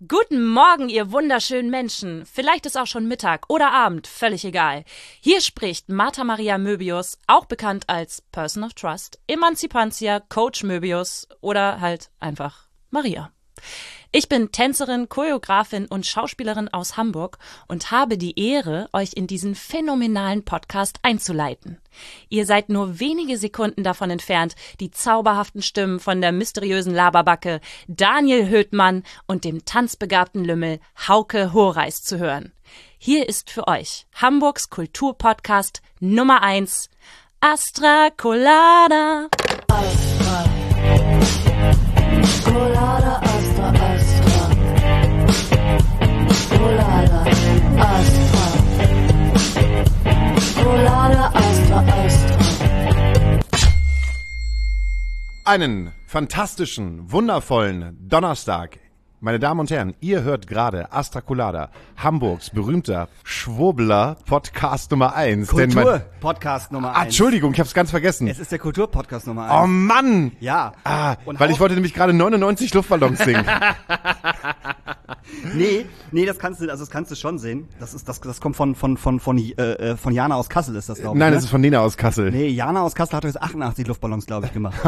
Guten Morgen, ihr wunderschönen Menschen. Vielleicht ist auch schon Mittag oder Abend, völlig egal. Hier spricht Martha Maria Möbius, auch bekannt als Person of Trust, Emanzipantia, Coach Möbius oder halt einfach Maria. Ich bin Tänzerin, Choreografin und Schauspielerin aus Hamburg und habe die Ehre, euch in diesen phänomenalen Podcast einzuleiten. Ihr seid nur wenige Sekunden davon entfernt, die zauberhaften Stimmen von der mysteriösen Laberbacke Daniel Höhtmann und dem tanzbegabten Lümmel Hauke Horeis zu hören. Hier ist für euch Hamburgs Kulturpodcast Nummer 1, Astra Colada. Astra Colada, Astra, Astra Colada, Astra Colada, Astra, Astra. Einen fantastischen, wundervollen Donnerstag. Meine Damen und Herren, ihr hört gerade Astra Colada, Hamburgs berühmter Schwurbler-Podcast Nummer 1. Kultur-Podcast Nummer 1. Entschuldigung, ich hab's ganz vergessen. Es ist der Kultur-Podcast Nummer 1. Oh Mann! Ja. Weil ich wollte nämlich gerade 99 Luftballons singen. Nee, das kannst du schon sehen. Das kommt von Jana aus Kassel, ist das, glaube ich. Nein, ne? das ist von Nena aus Kassel. Nee, Jana aus Kassel hat jetzt 88 Luftballons, glaube ich, gemacht.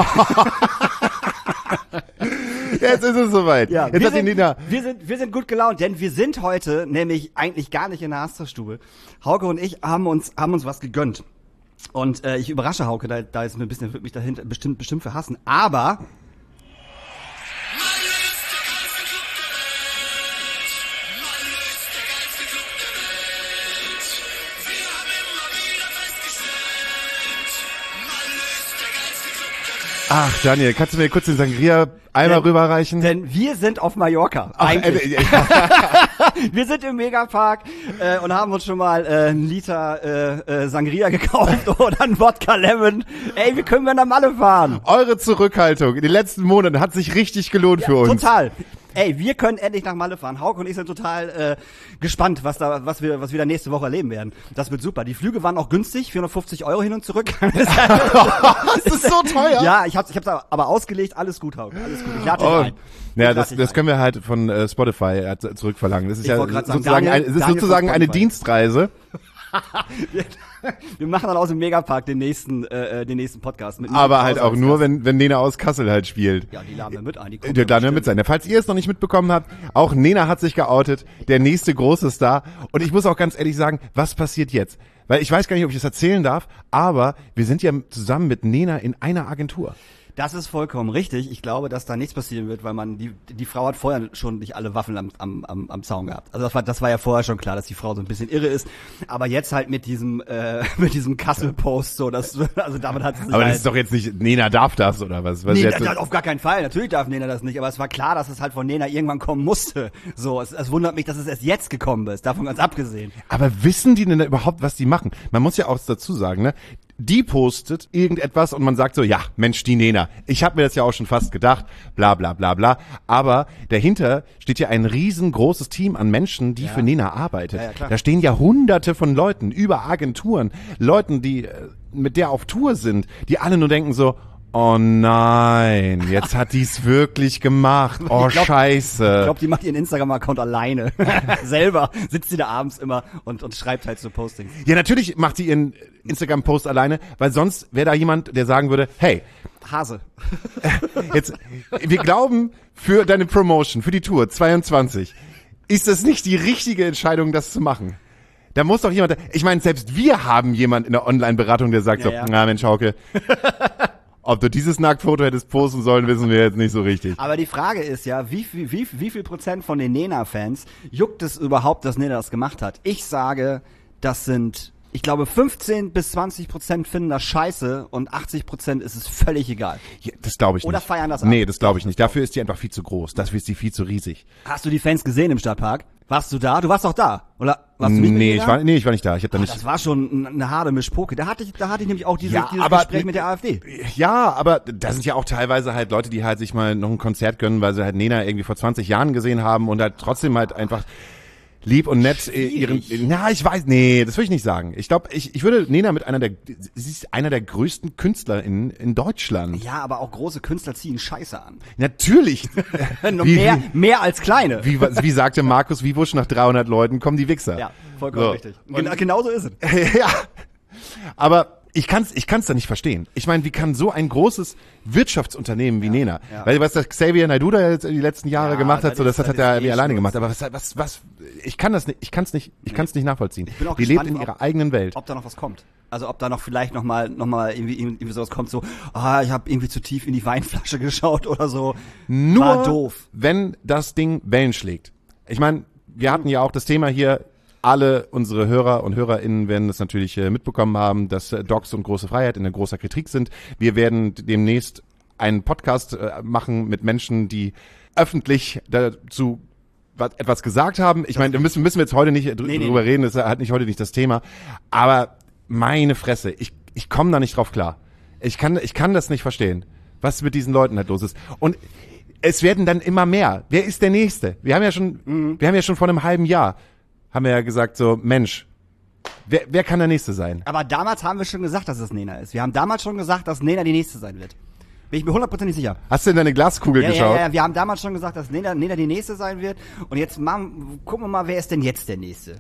Jetzt ist es soweit. Ja, Jetzt hat die Nena. wir sind gut gelaunt, denn wir sind heute nämlich eigentlich gar nicht in der Astra-Stube. Hauke und ich haben uns was gegönnt. Und ich überrasche Hauke, da ist mir ein bisschen, wird mich dahinter bestimmt verhassen. Aber Ach, Daniel, kannst du mir kurz den Sangria einmal rüberreichen? Denn wir sind auf Mallorca. Eigentlich. Wir sind im Megapark und haben uns schon mal einen Liter Sangria gekauft oder einen Wodka Lemon. Ey, wie können wir nach Malle fahren? Eure Zurückhaltung in den letzten Monaten hat sich richtig gelohnt für uns. Total. Ey, wir können endlich nach Malle fahren. Hauke und ich sind total gespannt, was wir da nächste Woche erleben werden. Das wird super. Die Flüge waren auch günstig, 450 € hin und zurück. Das ist so teuer. Ja, ich hab's aber ausgelegt. Alles gut, Hauke. Alles gut. Ich lade dich ein. Ja, das können wir halt von Spotify zurückverlangen. Das ist ja sozusagen eine Dienstreise. Wir machen dann aus dem Megapark den nächsten Podcast mit. Aber halt auch nur, wenn Nena aus Kassel halt spielt. Ja, die laden wir mit ein. Die laden wir mit sein. Falls ihr es noch nicht mitbekommen habt, auch Nena hat sich geoutet, der nächste große Star. Und ich muss auch ganz ehrlich sagen, was passiert jetzt? Weil ich weiß gar nicht, ob ich das erzählen darf, aber wir sind ja zusammen mit Nena in einer Agentur. Das ist vollkommen richtig. Ich glaube, dass da nichts passieren wird, weil die Frau hat vorher schon nicht alle Waffen am Zaun gehabt. Also das war ja vorher schon klar, dass die Frau so ein bisschen irre ist. Aber jetzt halt mit diesem Kassel-Post so, damit hat sie sich. Aber das ist doch jetzt nicht, Nena darf das oder was? Nee, auf gar keinen Fall. Natürlich darf Nena das nicht. Aber es war klar, dass es halt von Nena irgendwann kommen musste. So, es wundert mich, dass es erst jetzt gekommen ist. Davon ganz abgesehen. Aber wissen die denn überhaupt, was die machen? Man muss ja auch dazu sagen, ne? Die postet irgendetwas und man sagt so, ja, Mensch, die Nena. Ich habe mir das ja auch schon fast gedacht, bla bla bla bla. Aber dahinter steht ja ein riesengroßes Team an Menschen, die für Nena arbeitet. Ja, klar. Da stehen ja hunderte von Leuten, über Agenturen, Leuten, die mit der auf Tour sind, die alle nur denken so, oh nein, jetzt hat die's wirklich gemacht. Oh, scheiße. Ich glaube, die macht ihren Instagram-Account alleine. Selber sitzt sie da abends immer und schreibt halt so Postings. Ja, natürlich macht sie ihren Instagram-Post alleine, weil sonst wäre da jemand, der sagen würde, hey, Hase. jetzt, wir glauben, für deine Promotion, für die Tour 22, ist das nicht die richtige Entscheidung, das zu machen? Da muss doch jemand, ich meine, selbst wir haben jemand in der Online-Beratung, der sagt na Mensch, Hauke, ob du dieses Nacktfoto hättest posten sollen, wissen wir jetzt nicht so richtig. Aber die Frage ist ja, wie viel Prozent von den Nena-Fans juckt es überhaupt, dass Nena das gemacht hat? Ich sage, das sind, ich glaube, 15-20% finden das scheiße und 80% ist es völlig egal. Ja, das glaube ich nicht. Oder feiern das ab? Nee, das glaube ich nicht. Dafür ist die einfach viel zu groß. Dafür ist die viel zu riesig. Hast du die Fans gesehen im Stadtpark? Warst du da? Du warst doch da. Oder warst du nicht ich war nicht da. Ich hab da nicht. Das war schon eine harte Mischpoke. Da hatte ich nämlich auch dieses aber, Gespräch mit der AfD. Ja, aber da sind ja auch teilweise halt Leute, die halt sich mal noch ein Konzert gönnen, weil sie halt Nena irgendwie vor 20 Jahren gesehen haben und halt trotzdem halt einfach lieb und nett ich weiß, nee, das würde ich nicht sagen. Ich glaube, ich würde Nena mit sie ist einer der größten Künstler in Deutschland. Ja, aber auch große Künstler ziehen Scheiße an. Natürlich. Mehr als kleine. Wie sagte Markus Wiebusch, nach 300 Leuten kommen die Wichser. Ja, vollkommen richtig. Genau so ist es. Ja. Aber ich kann's da nicht verstehen. Ich meine, wie kann so ein großes Wirtschaftsunternehmen wie Nena, weil was das Xavier Naidoo da jetzt die letzten Jahre gemacht hat, das hat er alleine gemacht. Aber was, ich kann's nicht nachvollziehen. Ich bin auch die gespannt, lebt in ihrer eigenen Welt. Ob da noch was kommt. Also ob da noch vielleicht noch mal irgendwie sowas kommt, so, ich habe irgendwie zu tief in die Weinflasche geschaut oder so. Nur war doof. Wenn das Ding Wellen schlägt. Ich meine, wir hatten ja auch das Thema hier, alle unsere Hörer und HörerInnen werden das natürlich mitbekommen haben, dass Docs und große Freiheit in der großer Kritik sind. Wir werden demnächst einen Podcast machen mit Menschen, die öffentlich dazu etwas gesagt haben. Ich meine, da müssen wir jetzt heute nicht drüber reden, das ist heute nicht das Thema. Aber meine Fresse, ich komme da nicht drauf klar. Ich kann das nicht verstehen, was mit diesen Leuten halt los ist. Und es werden dann immer mehr. Wer ist der Nächste? Wir haben ja schon vor einem halben Jahr haben wir ja gesagt so, Mensch, wer kann der Nächste sein? Aber damals haben wir schon gesagt, dass es Nena ist. Wir haben damals schon gesagt, dass Nena die Nächste sein wird. Bin ich mir 100% sicher. Hast du in deine Glaskugel geschaut? Ja, wir haben damals schon gesagt, dass Nena die Nächste sein wird. Und jetzt gucken wir mal, wer ist denn jetzt der Nächste?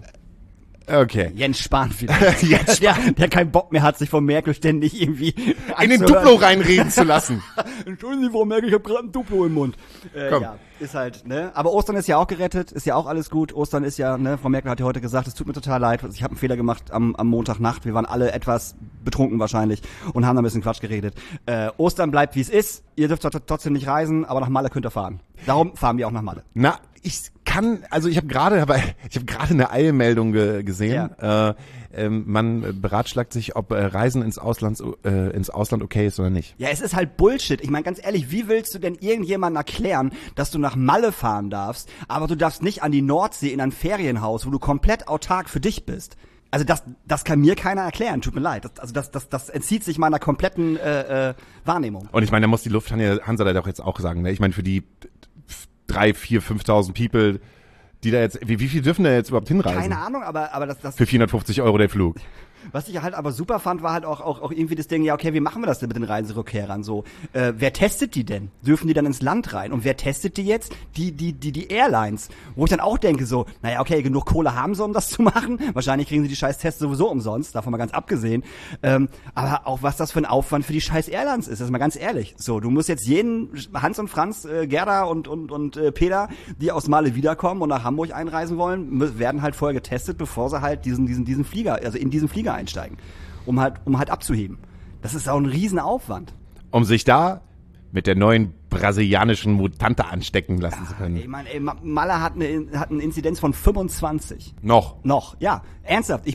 Okay. Jens Spahn vielleicht. der keinen Bock mehr hat, sich von Merkel ständig irgendwie in den Duplo reinreden zu lassen. Entschuldigen Sie, Frau Merkel, ich habe gerade ein Duplo im Mund. Komm. Ja, ist halt, ne? Aber Ostern ist ja auch gerettet, ist ja auch alles gut. Ostern ist ja, ne? Frau Merkel hat ja heute gesagt, es tut mir total leid. Ich habe einen Fehler gemacht am Montagnacht. Wir waren alle etwas betrunken wahrscheinlich und haben da ein bisschen Quatsch geredet. Ostern bleibt, wie es ist. Ihr dürft trotzdem nicht reisen, aber nach Malle könnt ihr fahren. Darum fahren wir auch nach Malle. Na, ich habe gerade eine Eilmeldung gesehen. Ja. Man beratschlagt sich, ob Reisen ins Ausland okay ist oder nicht. Ja, es ist halt Bullshit. Ich meine, ganz ehrlich, wie willst du denn irgendjemandem erklären, dass du nach Malle fahren darfst, aber du darfst nicht an die Nordsee in ein Ferienhaus, wo du komplett autark für dich bist? Also das kann mir keiner erklären, tut mir leid. Das entzieht sich meiner kompletten Wahrnehmung. Und ich meine, da muss die Lufthansa da doch jetzt auch sagen, ne? Ich meine, für die 3.000, 4.000, 5.000 People, die da jetzt, wie viel dürfen da jetzt überhaupt hinreisen? Keine Ahnung, aber das für 450 € der Flug. Was ich halt aber super fand, war halt auch irgendwie das Ding, ja okay, wie machen wir das denn mit den Reiserückkehrern so? Wer testet die denn? Dürfen die dann ins Land rein? Und wer testet die jetzt? Die Airlines. Wo ich dann auch denke so, naja okay, genug Kohle haben sie, um das zu machen. Wahrscheinlich kriegen sie die scheiß Tests sowieso umsonst, davon mal ganz abgesehen. Aber auch was das für ein Aufwand für die scheiß Airlines ist, das ist mal ganz ehrlich. So, du musst jetzt jeden Hans und Franz, Gerda und Peter, die aus Malle wiederkommen und nach Hamburg einreisen wollen, werden halt vorher getestet, bevor sie halt diesen Flieger, also in diesen Flieger einsteigen, um halt abzuheben. Das ist auch ein Riesenaufwand. Um sich da mit der neuen brasilianischen Mutante anstecken lassen zu können. Malle hat eine Inzidenz von 25. Noch, ja. Ernsthaft.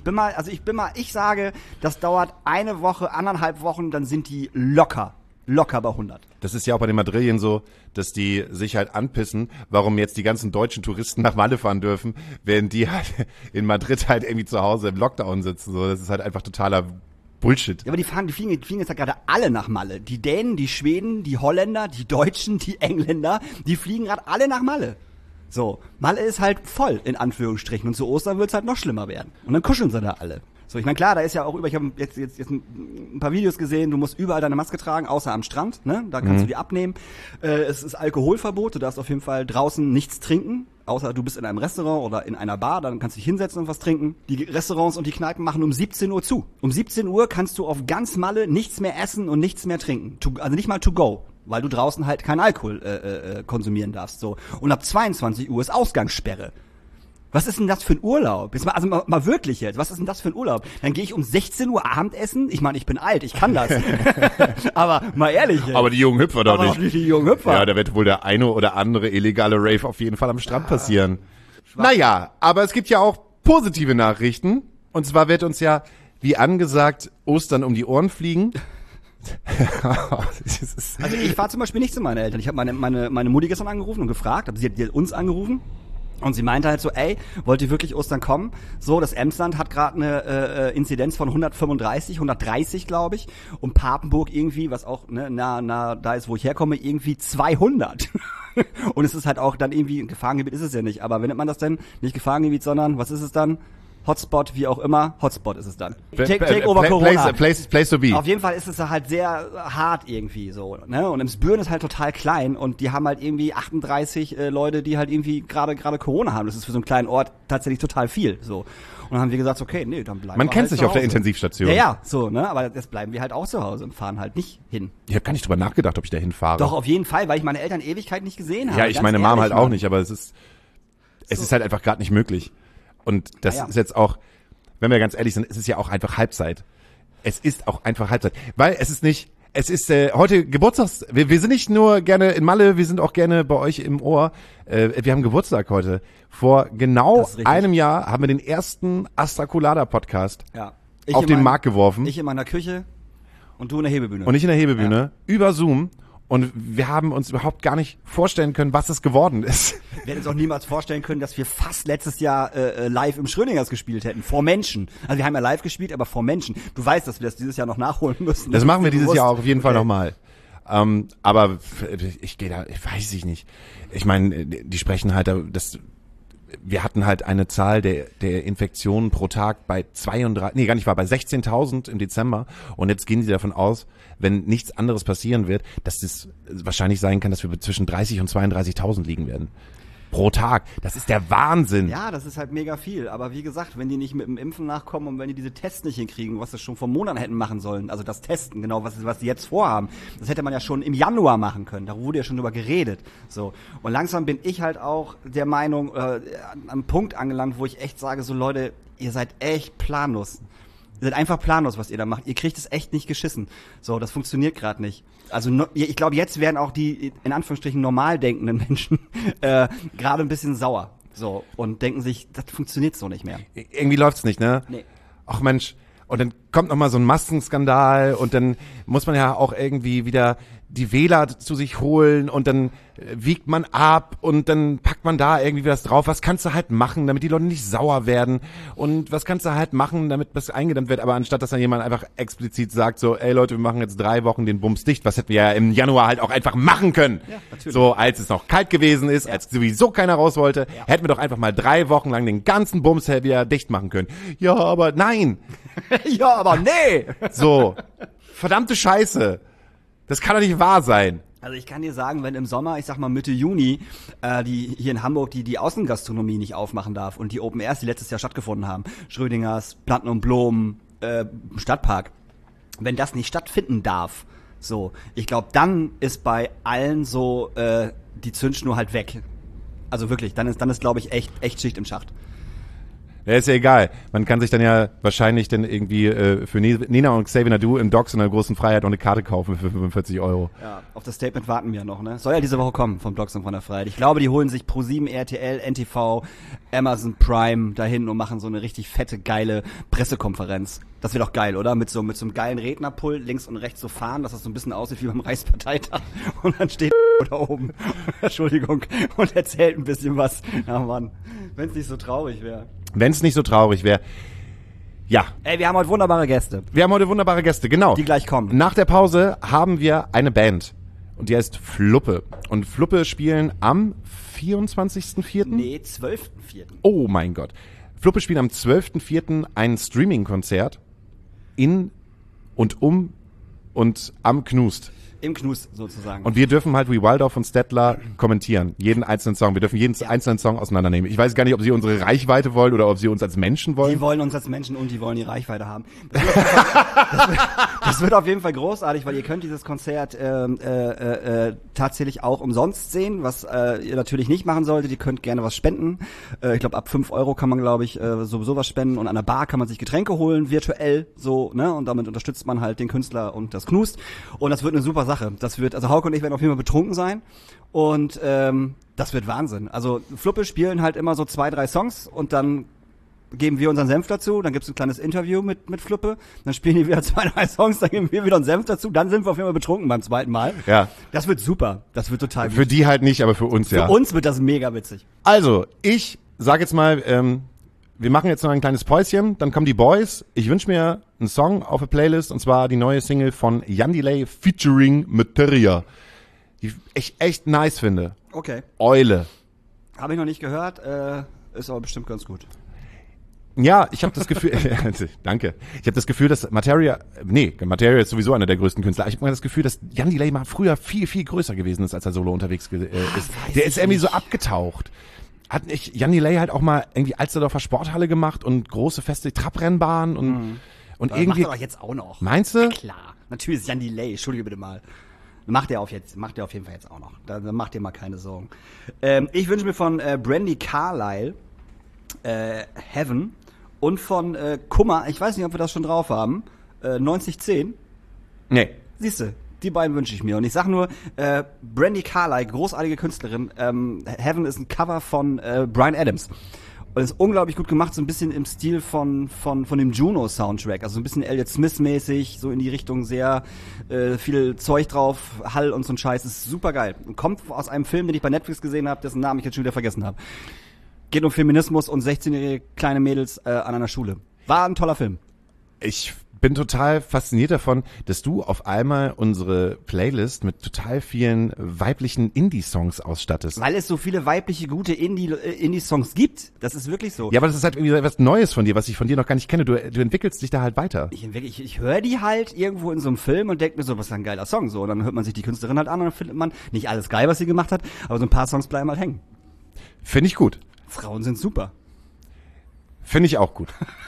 Ich sage, das dauert eine Woche, 1,5 Wochen, dann sind die locker bei 100. Das ist ja auch bei den Madrillen so, dass die sich halt anpissen, warum jetzt die ganzen deutschen Touristen nach Malle fahren dürfen, während die halt in Madrid halt irgendwie zu Hause im Lockdown sitzen. So, das ist halt einfach totaler Bullshit. Ja, aber die fliegen jetzt ja gerade alle nach Malle. Die Dänen, die Schweden, die Holländer, die Deutschen, die Engländer, die fliegen gerade alle nach Malle. So, Malle ist halt voll, in Anführungsstrichen. Und zu Ostern wird's halt noch schlimmer werden. Und dann kuscheln sie da alle. So, ich meine, klar, da ist ja auch ich habe jetzt ein paar Videos gesehen, du musst überall deine Maske tragen, außer am Strand, ne? Da kannst du die abnehmen. Es ist Alkoholverbot, du darfst auf jeden Fall draußen nichts trinken, außer du bist in einem Restaurant oder in einer Bar, dann kannst du dich hinsetzen und was trinken. Die Restaurants und die Kneipen machen um 17 Uhr zu. Um 17 Uhr kannst du auf ganz Malle nichts mehr essen und nichts mehr trinken. Also nicht mal to go, weil du draußen halt keinen Alkohol konsumieren darfst. So. Und ab 22 Uhr ist Ausgangssperre. Was ist denn das für ein Urlaub? Jetzt mal wirklich jetzt. Was ist denn das für ein Urlaub? Dann gehe ich um 16 Uhr Abendessen. Ich meine, ich bin alt, ich kann das. Aber mal ehrlich jetzt. Aber die jungen Hüpfer doch nicht. Aber nicht die jungen Hüpfer. Ja, da wird wohl der eine oder andere illegale Rave auf jeden Fall am Strand passieren. Naja, aber es gibt ja auch positive Nachrichten. Und zwar wird uns ja, wie angesagt, Ostern um die Ohren fliegen. Also ich fahre zum Beispiel nicht zu meinen Eltern. Ich habe meine Mutti gestern angerufen und gefragt. Also sie hat uns angerufen. Und sie meinte halt so, ey, wollt ihr wirklich Ostern kommen? So, das Emsland hat gerade eine Inzidenz von 130, glaube ich. Und Papenburg irgendwie, was auch da ist, wo ich herkomme, irgendwie 200. Und es ist halt auch dann irgendwie, ein Gefahrengebiet ist es ja nicht, aber wie nennt man das denn? Nicht Gefahrengebiet, sondern, was ist es dann? Hotspot, wie auch immer. Hotspot ist es dann. Take over Corona. Place to be. Auf jeden Fall ist es halt sehr hart irgendwie so, ne? Und Emsbüren ist halt total klein und die haben halt irgendwie 38 Leute, die halt irgendwie gerade Corona haben. Das ist für so einen kleinen Ort tatsächlich total viel, so. Und dann haben wir gesagt, okay, nee, dann bleiben wir Man kennt halt sich zu auf der Hause. Intensivstation. Ja, so, ne? Aber jetzt bleiben wir halt auch zu Hause und fahren halt nicht hin. Ich habe gar nicht drüber nachgedacht, ob ich da hinfahre. Doch, auf jeden Fall, weil ich meine Eltern Ewigkeit nicht gesehen habe. Ja, ich ganz meine Mom ehrlich, halt auch Mann. nicht, aber es ist halt einfach gerade nicht möglich. Und das Ja. ist jetzt auch, wenn wir ganz ehrlich sind, es ist ja auch einfach Halbzeit. Es ist auch einfach Halbzeit. Weil es ist heute Geburtstags, wir sind nicht nur gerne in Malle, wir sind auch gerne bei euch im Ohr. Wir haben Geburtstag heute. Vor genau Das ist richtig. einem Jahr haben wir den ersten Astra Colada Podcast Ja. auf den Markt geworfen. Ich in meiner Küche und du in der Hebebühne. Und ich in der Hebebühne über Zoom. Und wir haben uns überhaupt gar nicht vorstellen können, was es geworden ist. Wir hätten uns auch niemals vorstellen können, dass wir fast letztes Jahr live im Schrödingers gespielt hätten, vor Menschen. Also wir haben ja live gespielt, aber vor Menschen. Du weißt, dass wir das dieses Jahr noch nachholen müssen. Das machen wir ist dir dieses Jahr auch bewusst. auf jeden Fall Okay. nochmal. Aber ich gehe da, ich weiß ich nicht. Ich meine, die sprechen halt, wir hatten halt eine Zahl der Infektionen pro Tag bei 16.000 im Dezember. Und jetzt gehen sie davon aus, wenn nichts anderes passieren wird, dass es wahrscheinlich sein kann, dass wir zwischen 30 und 32.000 liegen werden. Pro Tag. Das ist der Wahnsinn. Ja, das ist halt mega viel. Aber wie gesagt, wenn die nicht mit dem Impfen nachkommen und wenn die diese Tests nicht hinkriegen, was sie schon vor Monaten hätten machen sollen, also das Testen, genau, was sie jetzt vorhaben, das hätte man ja schon im Januar machen können. Da wurde ja schon drüber geredet. So. Und langsam bin ich halt auch der Meinung, am Punkt angelangt, wo ich echt sage, so Leute, ihr seid echt planlos. Ihr seid einfach planlos, was ihr da macht. Ihr kriegt es echt nicht geschissen. So, das funktioniert gerade nicht. Also ich glaube, jetzt werden auch die, in Anführungsstrichen, normal denkenden Menschen gerade ein bisschen sauer. So, und denken sich, das funktioniert so nicht mehr. Irgendwie läuft's nicht, ne? Nee. Ach Mensch, und dann kommt noch mal so ein Maskenskandal und dann muss man ja auch irgendwie wieder die Wähler zu sich holen und dann wiegt man ab und dann packt man da irgendwie was drauf. Was kannst du halt machen, damit die Leute nicht sauer werden? Und was kannst du halt machen, damit das eingedämmt wird? Aber anstatt, dass dann jemand einfach explizit sagt so, ey Leute, wir machen jetzt 3 Wochen den Bums dicht, was hätten wir ja im Januar halt auch einfach machen können. Ja, natürlich. So, als es noch kalt gewesen ist, als sowieso keiner raus wollte, hätten wir doch einfach mal 3 Wochen lang den ganzen Bums wieder dicht machen können. Ja, aber nein. Ja, aber nee! So, verdammte Scheiße. Das kann doch nicht wahr sein. Also ich kann dir sagen, wenn im Sommer, ich sag mal Mitte Juni, die hier in Hamburg die Außengastronomie nicht aufmachen darf und die Open Airs, die letztes Jahr stattgefunden haben, Schrödingers, Planten und Blumen, Stadtpark, wenn das nicht stattfinden darf, so, ich glaube, dann ist bei allen so die Zündschnur halt weg. Also wirklich, dann ist glaube ich echt Schicht im Schacht. Ja, ist ja egal. Man kann sich dann ja wahrscheinlich dann irgendwie für Nina und Xavier Nadu im Docks in der großen Freiheit noch eine Karte kaufen für 45 €. Ja, auf das Statement warten wir noch, ne? Soll ja diese Woche kommen vom Blogs und von der Freiheit. Ich glaube, die holen sich Pro7, RTL, NTV, Amazon Prime dahin und machen so eine richtig fette, geile Pressekonferenz. Das wird doch geil, oder? Mit so einem geilen Rednerpult links und rechts so fahren, dass das so ein bisschen aussieht wie beim Reichsparteitag. Und dann steht da oben, Entschuldigung, und erzählt ein bisschen was. Ja, Mann, wenn's nicht so traurig wäre. Wenn es nicht so traurig wäre. Ja, Ey, wir haben heute wunderbare Gäste, wir haben heute wunderbare Gäste, genau. die gleich kommen. Nach der Pause haben wir eine Band. Und die heißt Fluppe. Und Fluppe spielen am 24.04. Nee, 12.04. Oh mein Gott. Fluppe spielen am 12.04. ein Streaming-Konzert in und um und am Knust. Im Knust sozusagen. Und wir dürfen halt wie Waldorf und Stettler kommentieren. Jeden einzelnen Song. Wir dürfen jeden einzelnen Song auseinandernehmen. Ich weiß gar nicht, ob sie unsere Reichweite wollen oder ob sie uns als Menschen wollen. Die wollen uns als Menschen und die wollen die Reichweite haben. Das wird auf jeden Fall großartig, weil ihr könnt dieses Konzert tatsächlich auch umsonst sehen, was ihr natürlich nicht machen solltet. Ihr könnt gerne was spenden. Ich glaube, ab 5 € kann man, glaube ich, sowieso was spenden. Und an der Bar kann man sich Getränke holen, virtuell, so, ne? Und damit unterstützt man halt den Künstler und das Knust. Und das wird eine super Sache. Das wird, also Hauke und ich werden auf jeden Fall betrunken sein. Und das wird Wahnsinn. Also Fluppe spielen halt immer so 2, 3 Songs und dann geben wir unseren Senf dazu, dann gibt's ein kleines Interview mit Fluppe, dann spielen die wieder 2, 3 Songs, dann geben wir wieder einen Senf dazu, dann sind wir auf jeden Fall betrunken beim zweiten Mal. Ja. Das wird super, das wird total Für gut. die halt nicht, aber für uns ja. Für uns wird das mega witzig. Also, ich sag jetzt mal, wir machen jetzt noch ein kleines Päuschen, dann kommen die Boys. Ich wünsche mir einen Song auf der Playlist, und zwar die neue Single von Jan Delay featuring Materia. die ich echt nice finde. Okay. Eule. Habe ich noch nicht gehört, ist aber bestimmt ganz gut. Ja, ich habe das Gefühl, danke. Ich habe das Gefühl, dass Materia ist sowieso einer der größten Künstler. Ich habe mal das Gefühl, dass Jan Delay mal früher viel, viel größer gewesen ist, als er solo unterwegs ist. Der ist irgendwie so abgetaucht. Hat nicht Jan Delay halt auch mal irgendwie Alsterdorfer Sporthalle gemacht und große feste Trabrennbahn und Das irgendwie. macht er doch jetzt auch noch. Meinst du? Ja, klar. Natürlich ist Jan Delay, entschuldige bitte mal. Macht er auf jeden Fall jetzt auch noch. Da macht ihr mal keine Sorgen. Ich wünsche mir von Brandi Carlile Heaven und von Kummer, ich weiß nicht, ob wir das schon drauf haben, 9010. Nee. Siehste, die beiden wünsche ich mir. Und ich sag nur, Brandi Carlile, großartige Künstlerin, Heaven ist ein Cover von Bryan Adams. Und ist unglaublich gut gemacht, so ein bisschen im Stil von dem Juno-Soundtrack. Also so ein bisschen Elliott Smith-mäßig, so in die Richtung sehr viel Zeug drauf, Hall und so ein Scheiß. Ist super geil. Und kommt aus einem Film, den ich bei Netflix gesehen habe, dessen Namen ich jetzt schon wieder vergessen habe. Geht um Feminismus und 16-jährige kleine Mädels an einer Schule. War ein toller Film. Ich bin total fasziniert davon, dass du auf einmal unsere Playlist mit total vielen weiblichen Indie-Songs ausstattest. Weil es so viele weibliche, gute Indie-Songs gibt. Das ist wirklich so. Ja, aber das ist halt irgendwie etwas Neues von dir, was ich von dir noch gar nicht kenne. Du entwickelst dich da halt weiter. Ich höre die halt irgendwo in so einem Film und denke mir so, was ist ein geiler Song. So, und dann hört man sich die Künstlerin halt an und dann findet man nicht alles geil, was sie gemacht hat, aber so ein paar Songs bleiben halt hängen. Finde ich gut. Frauen sind super. Finde ich auch gut.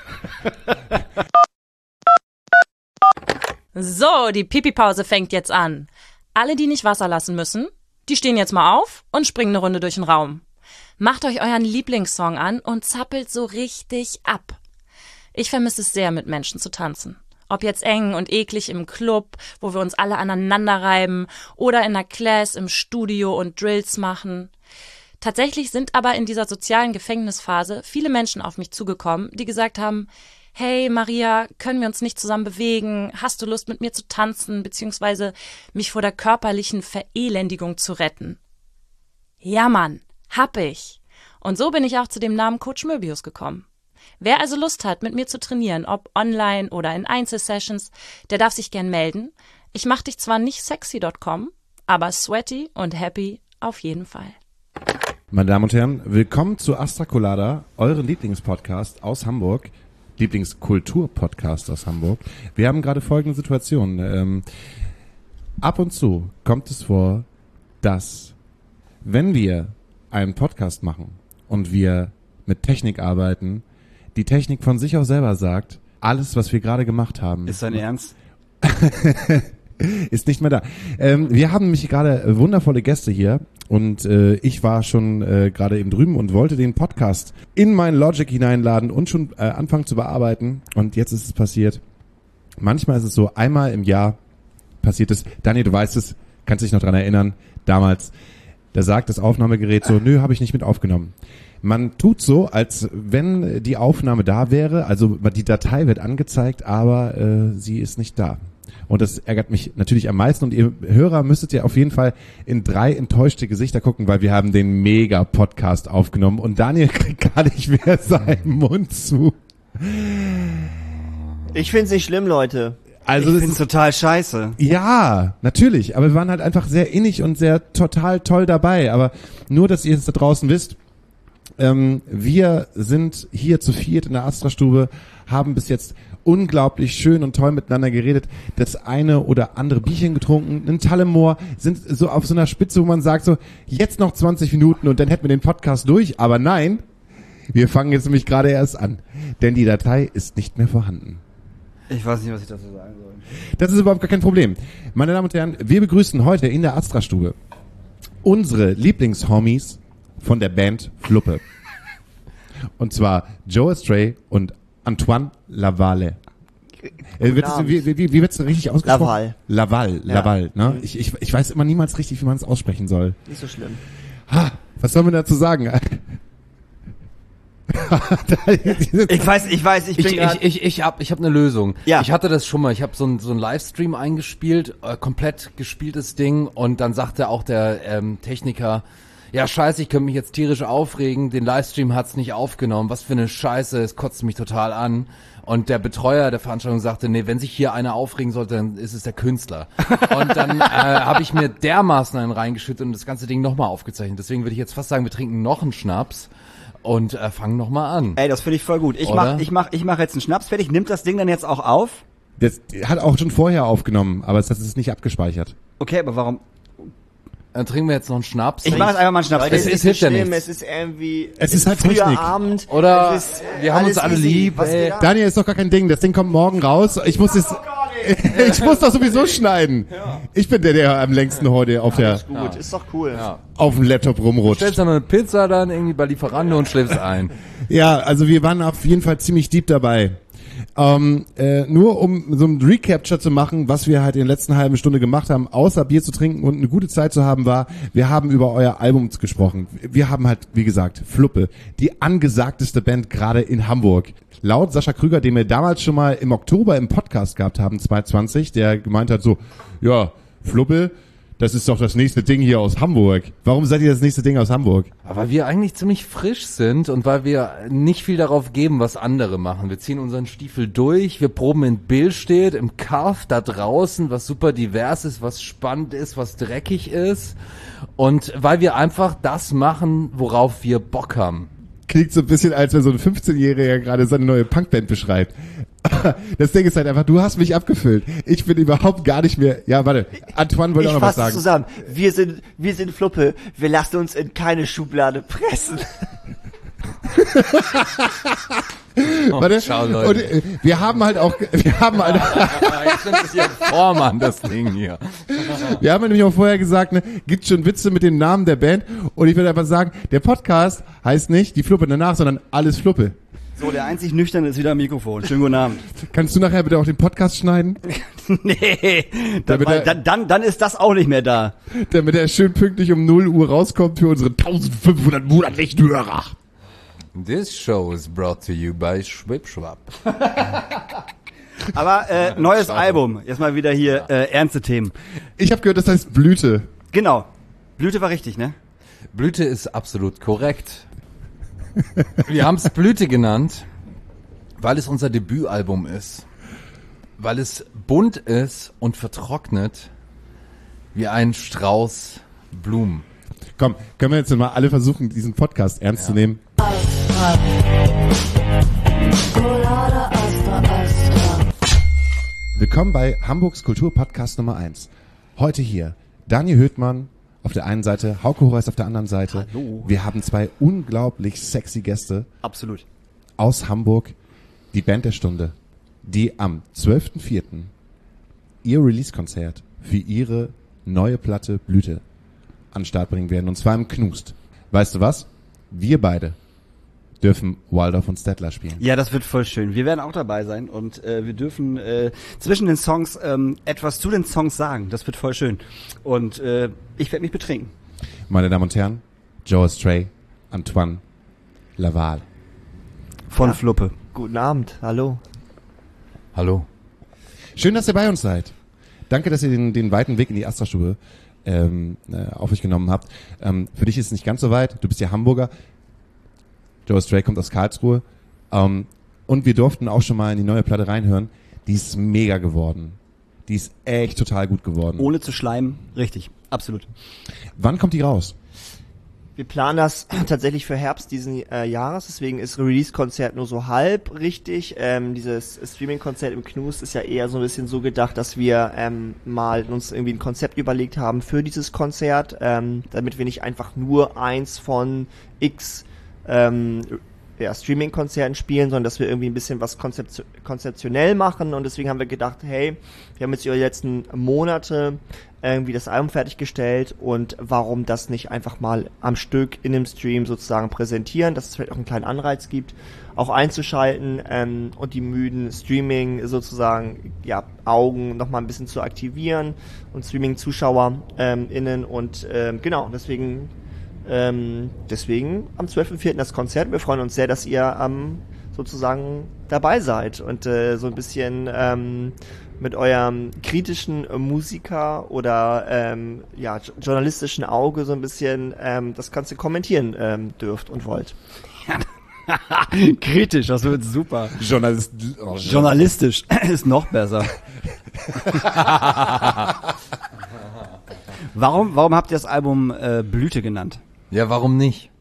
So, die Pipi-Pause fängt jetzt an. Alle, die nicht Wasser lassen müssen, die stehen jetzt mal auf und springen eine Runde durch den Raum. Macht euch euren Lieblingssong an und zappelt so richtig ab. Ich vermisse es sehr, mit Menschen zu tanzen. Ob jetzt eng und eklig im Club, wo wir uns alle aneinander reiben, oder in der Class im Studio und Drills machen. Tatsächlich sind aber in dieser sozialen Gefängnisphase viele Menschen auf mich zugekommen, die gesagt haben, hey Maria, können wir uns nicht zusammen bewegen? Hast du Lust, mit mir zu tanzen, beziehungsweise mich vor der körperlichen Verelendigung zu retten? Ja Mann, hab ich. Und so bin ich auch zu dem Namen Coach Möbius gekommen. Wer also Lust hat, mit mir zu trainieren, ob online oder in Einzelsessions, der darf sich gern melden. Ich mach dich zwar nicht sexy.com, aber sweaty und happy auf jeden Fall. Meine Damen und Herren, willkommen zu Astra Colada, euren Lieblingspodcast aus Hamburg. Lieblingskultur-Podcast aus Hamburg. Wir haben gerade folgende Situation. Ab und zu kommt es vor, dass, wenn wir einen Podcast machen und wir mit Technik arbeiten, die Technik von sich aus selber sagt, alles, was wir gerade gemacht haben, Ist dein Ernst? ist nicht mehr da. Wir haben nämlich gerade wundervolle Gäste hier und ich war schon gerade eben drüben und wollte den Podcast in mein Logic hineinladen und schon anfangen zu bearbeiten und jetzt ist es passiert. Manchmal ist es so, einmal im Jahr passiert es. Daniel, du weißt es, kannst dich noch dran erinnern, damals, da sagt das Aufnahmegerät so, nö, habe ich nicht mit aufgenommen. Man tut so, als wenn die Aufnahme da wäre, also die Datei wird angezeigt, aber sie ist nicht da. Und das ärgert mich natürlich am meisten. Und ihr Hörer müsstet ja auf jeden Fall in 3 enttäuschte Gesichter gucken, weil wir haben den Mega-Podcast aufgenommen und Daniel kriegt gar nicht mehr seinen Mund zu. Ich find's nicht schlimm, Leute. Also Ich das find's ist, total scheiße. ja, natürlich. Aber wir waren halt einfach sehr innig und sehr total toll dabei. Aber nur, dass ihr es da draußen wisst, wir sind hier zu viert in der Astra-Stube, haben bis jetzt unglaublich schön und toll miteinander geredet, das eine oder andere Bierchen getrunken, einen Tallemoor, sind so auf so einer Spitze, wo man sagt so, jetzt noch 20 Minuten und dann hätten wir den Podcast durch, aber nein, wir fangen jetzt nämlich gerade erst an, denn die Datei ist nicht mehr vorhanden. Ich weiß nicht, was ich dazu sagen soll. Das ist überhaupt gar kein Problem. Meine Damen und Herren, wir begrüßen heute in der Astra-Stube unsere Lieblingshomies von der Band Fluppe. Und zwar Joe Estray und Antoine Lavalle. Wie wird's denn richtig ausgesprochen? Laval, ne? Ich weiß immer niemals richtig, wie man es aussprechen soll. Nicht so schlimm. Was soll man dazu sagen? Ich weiß, Ich hab eine Lösung. Ja. Ich hatte das schon mal. Ich habe so einen Livestream eingespielt, komplett gespieltes Ding und dann sagte auch der Techniker, ja scheiße, ich könnte mich jetzt tierisch aufregen, den Livestream hat's nicht aufgenommen, was für eine Scheiße, es kotzt mich total an. Und der Betreuer der Veranstaltung sagte, nee, wenn sich hier einer aufregen sollte, dann ist es der Künstler. Und dann habe ich mir dermaßen einen reingeschüttet und das ganze Ding nochmal aufgezeichnet. Deswegen würde ich jetzt fast sagen, wir trinken noch einen Schnaps und fangen nochmal an. Ey, das finde ich voll gut. Ich mach jetzt einen Schnaps fertig. Nimmt das Ding dann jetzt auch auf? Das hat auch schon vorher aufgenommen, aber das ist nicht abgespeichert. Okay, aber warum? Dann trinken wir jetzt noch einen Schnaps. Ich mache jetzt einfach mal einen Schnaps. Es ist hilft ja nichts. Es ist irgendwie... Es ist halt früher Technik. Abend. Oder es ist wir haben uns alles alle easy. lieb, Was ey. geht ab? Daniel, ist doch gar kein Ding. Das Ding kommt morgen raus. Ich muss doch sowieso schneiden. Ich bin der am längsten heute auf Gut, ist doch cool. auf dem Laptop rumrutscht. Stellst dann eine Pizza dann irgendwie bei Lieferando und schläfst ein. Ja, also wir waren auf jeden Fall ziemlich deep dabei. Nur um so ein Recapture zu machen, was wir halt in der letzten halben Stunde gemacht haben, außer Bier zu trinken und eine gute Zeit zu haben, war, wir haben über euer Album gesprochen. Wir haben halt, wie gesagt, Fluppe, die angesagteste Band gerade in Hamburg. Laut Sascha Krüger, den wir damals schon mal im Oktober im Podcast gehabt haben, 2020, der gemeint hat so, ja, Fluppe, das ist doch das nächste Ding hier aus Hamburg. Warum seid ihr das nächste Ding aus Hamburg? Aber weil wir eigentlich ziemlich frisch sind und weil wir nicht viel darauf geben, was andere machen. Wir ziehen unseren Stiefel durch, wir proben in Billstedt, im Kaff, da draußen, was super divers ist, was spannend ist, was dreckig ist. Und weil wir einfach das machen, worauf wir Bock haben. Klingt so ein bisschen, als wenn so ein 15-Jähriger gerade seine neue Punkband beschreibt. Das Ding ist halt einfach, du hast mich abgefüllt. Ich bin überhaupt gar nicht mehr... Ja, warte, Antoine wollte auch noch was sagen. Zusammen. Wir sind Fluppe. Wir lassen uns in keine Schublade pressen. Warte, Ciao, Leute. und wir haben halt... Ich finde das hier Vormann, das Ding hier. Wir haben nämlich auch vorher gesagt, ne, gibt schon Witze mit dem Namen der Band. Und ich würde einfach sagen, der Podcast heißt nicht die Fluppe danach, sondern alles Fluppe. So, der einzig Nüchterne ist wieder am Mikrofon. Schönen guten Abend. Kannst du nachher bitte auch den Podcast schneiden? Nee, Damit dann ist das auch nicht mehr da. Damit er schön pünktlich um 0 Uhr rauskommt für unsere 1500 monatlichen Hörer. This show is brought to you by Schwipschwapp. Aber neues Album. Jetzt mal wieder hier ernste Themen. Ich habe gehört, das heißt Blüte. Genau. Blüte war richtig, ne? Blüte ist absolut korrekt. Wir haben es Blüte genannt, weil es unser Debütalbum ist. Weil es bunt ist und vertrocknet wie ein Strauß Blumen. Komm, können wir jetzt mal alle versuchen, diesen Podcast ernst zu nehmen? Colada Astra Astra. Willkommen bei Hamburgs Kulturpodcast Nummer 1. Heute hier Daniel Höhtmann auf der einen Seite, Hauke Horace auf der anderen Seite. Hallo. Wir haben zwei unglaublich sexy Gäste Absolut. aus Hamburg, die Band der Stunde, die am 12.04. ihr Release-Konzert für ihre neue Platte Blüte an den Start bringen werden. Und zwar im Knust. Weißt du was? Wir beide dürfen Waldorf und Stettler spielen. Ja, das wird voll schön. Wir werden auch dabei sein und wir dürfen zwischen den Songs etwas zu den Songs sagen. Das wird voll schön. Und ich werde mich betrinken. Meine Damen und Herren, Joe Stray, Antoine Laval. Von Fluppe. Guten Abend. Hallo. Hallo. Schön, dass ihr bei uns seid. Danke, dass ihr den weiten Weg in die Astra-Stube auf euch genommen habt. Für dich ist es nicht ganz so weit. Du bist ja Hamburger. Joe Stray kommt aus Karlsruhe. Und wir durften auch schon mal in die neue Platte reinhören. Die ist mega geworden. Die ist echt total gut geworden. Ohne zu schleimen. Richtig. Absolut. Wann kommt die raus? Wir planen das tatsächlich für Herbst diesen Jahres, deswegen ist Release-Konzert nur so halb richtig. Dieses Streaming-Konzert im Knust ist ja eher so ein bisschen so gedacht, dass wir mal uns irgendwie ein Konzept überlegt haben für dieses Konzert, damit wir nicht einfach nur eins von x Streaming-Konzerten spielen, sondern dass wir irgendwie ein bisschen was konzeptionell machen, und deswegen haben wir gedacht, hey, wir haben jetzt über die letzten Monate irgendwie das Album fertiggestellt, und warum das nicht einfach mal am Stück in dem Stream sozusagen präsentieren, dass es vielleicht auch einen kleinen Anreiz gibt, auch einzuschalten und die müden Streaming sozusagen Augen nochmal ein bisschen zu aktivieren und Streaming-Zuschauer innen, und genau, deswegen am 12.04. das Konzert. Wir freuen uns sehr, dass ihr sozusagen dabei seid und so ein bisschen mit eurem kritischen Musiker oder journalistischen Auge so ein bisschen das Ganze kommentieren dürft und wollt. Kritisch, das wird super. Journalistisch. Journalistisch ist noch besser. Warum habt ihr das Album Blüte genannt? Ja, warum nicht?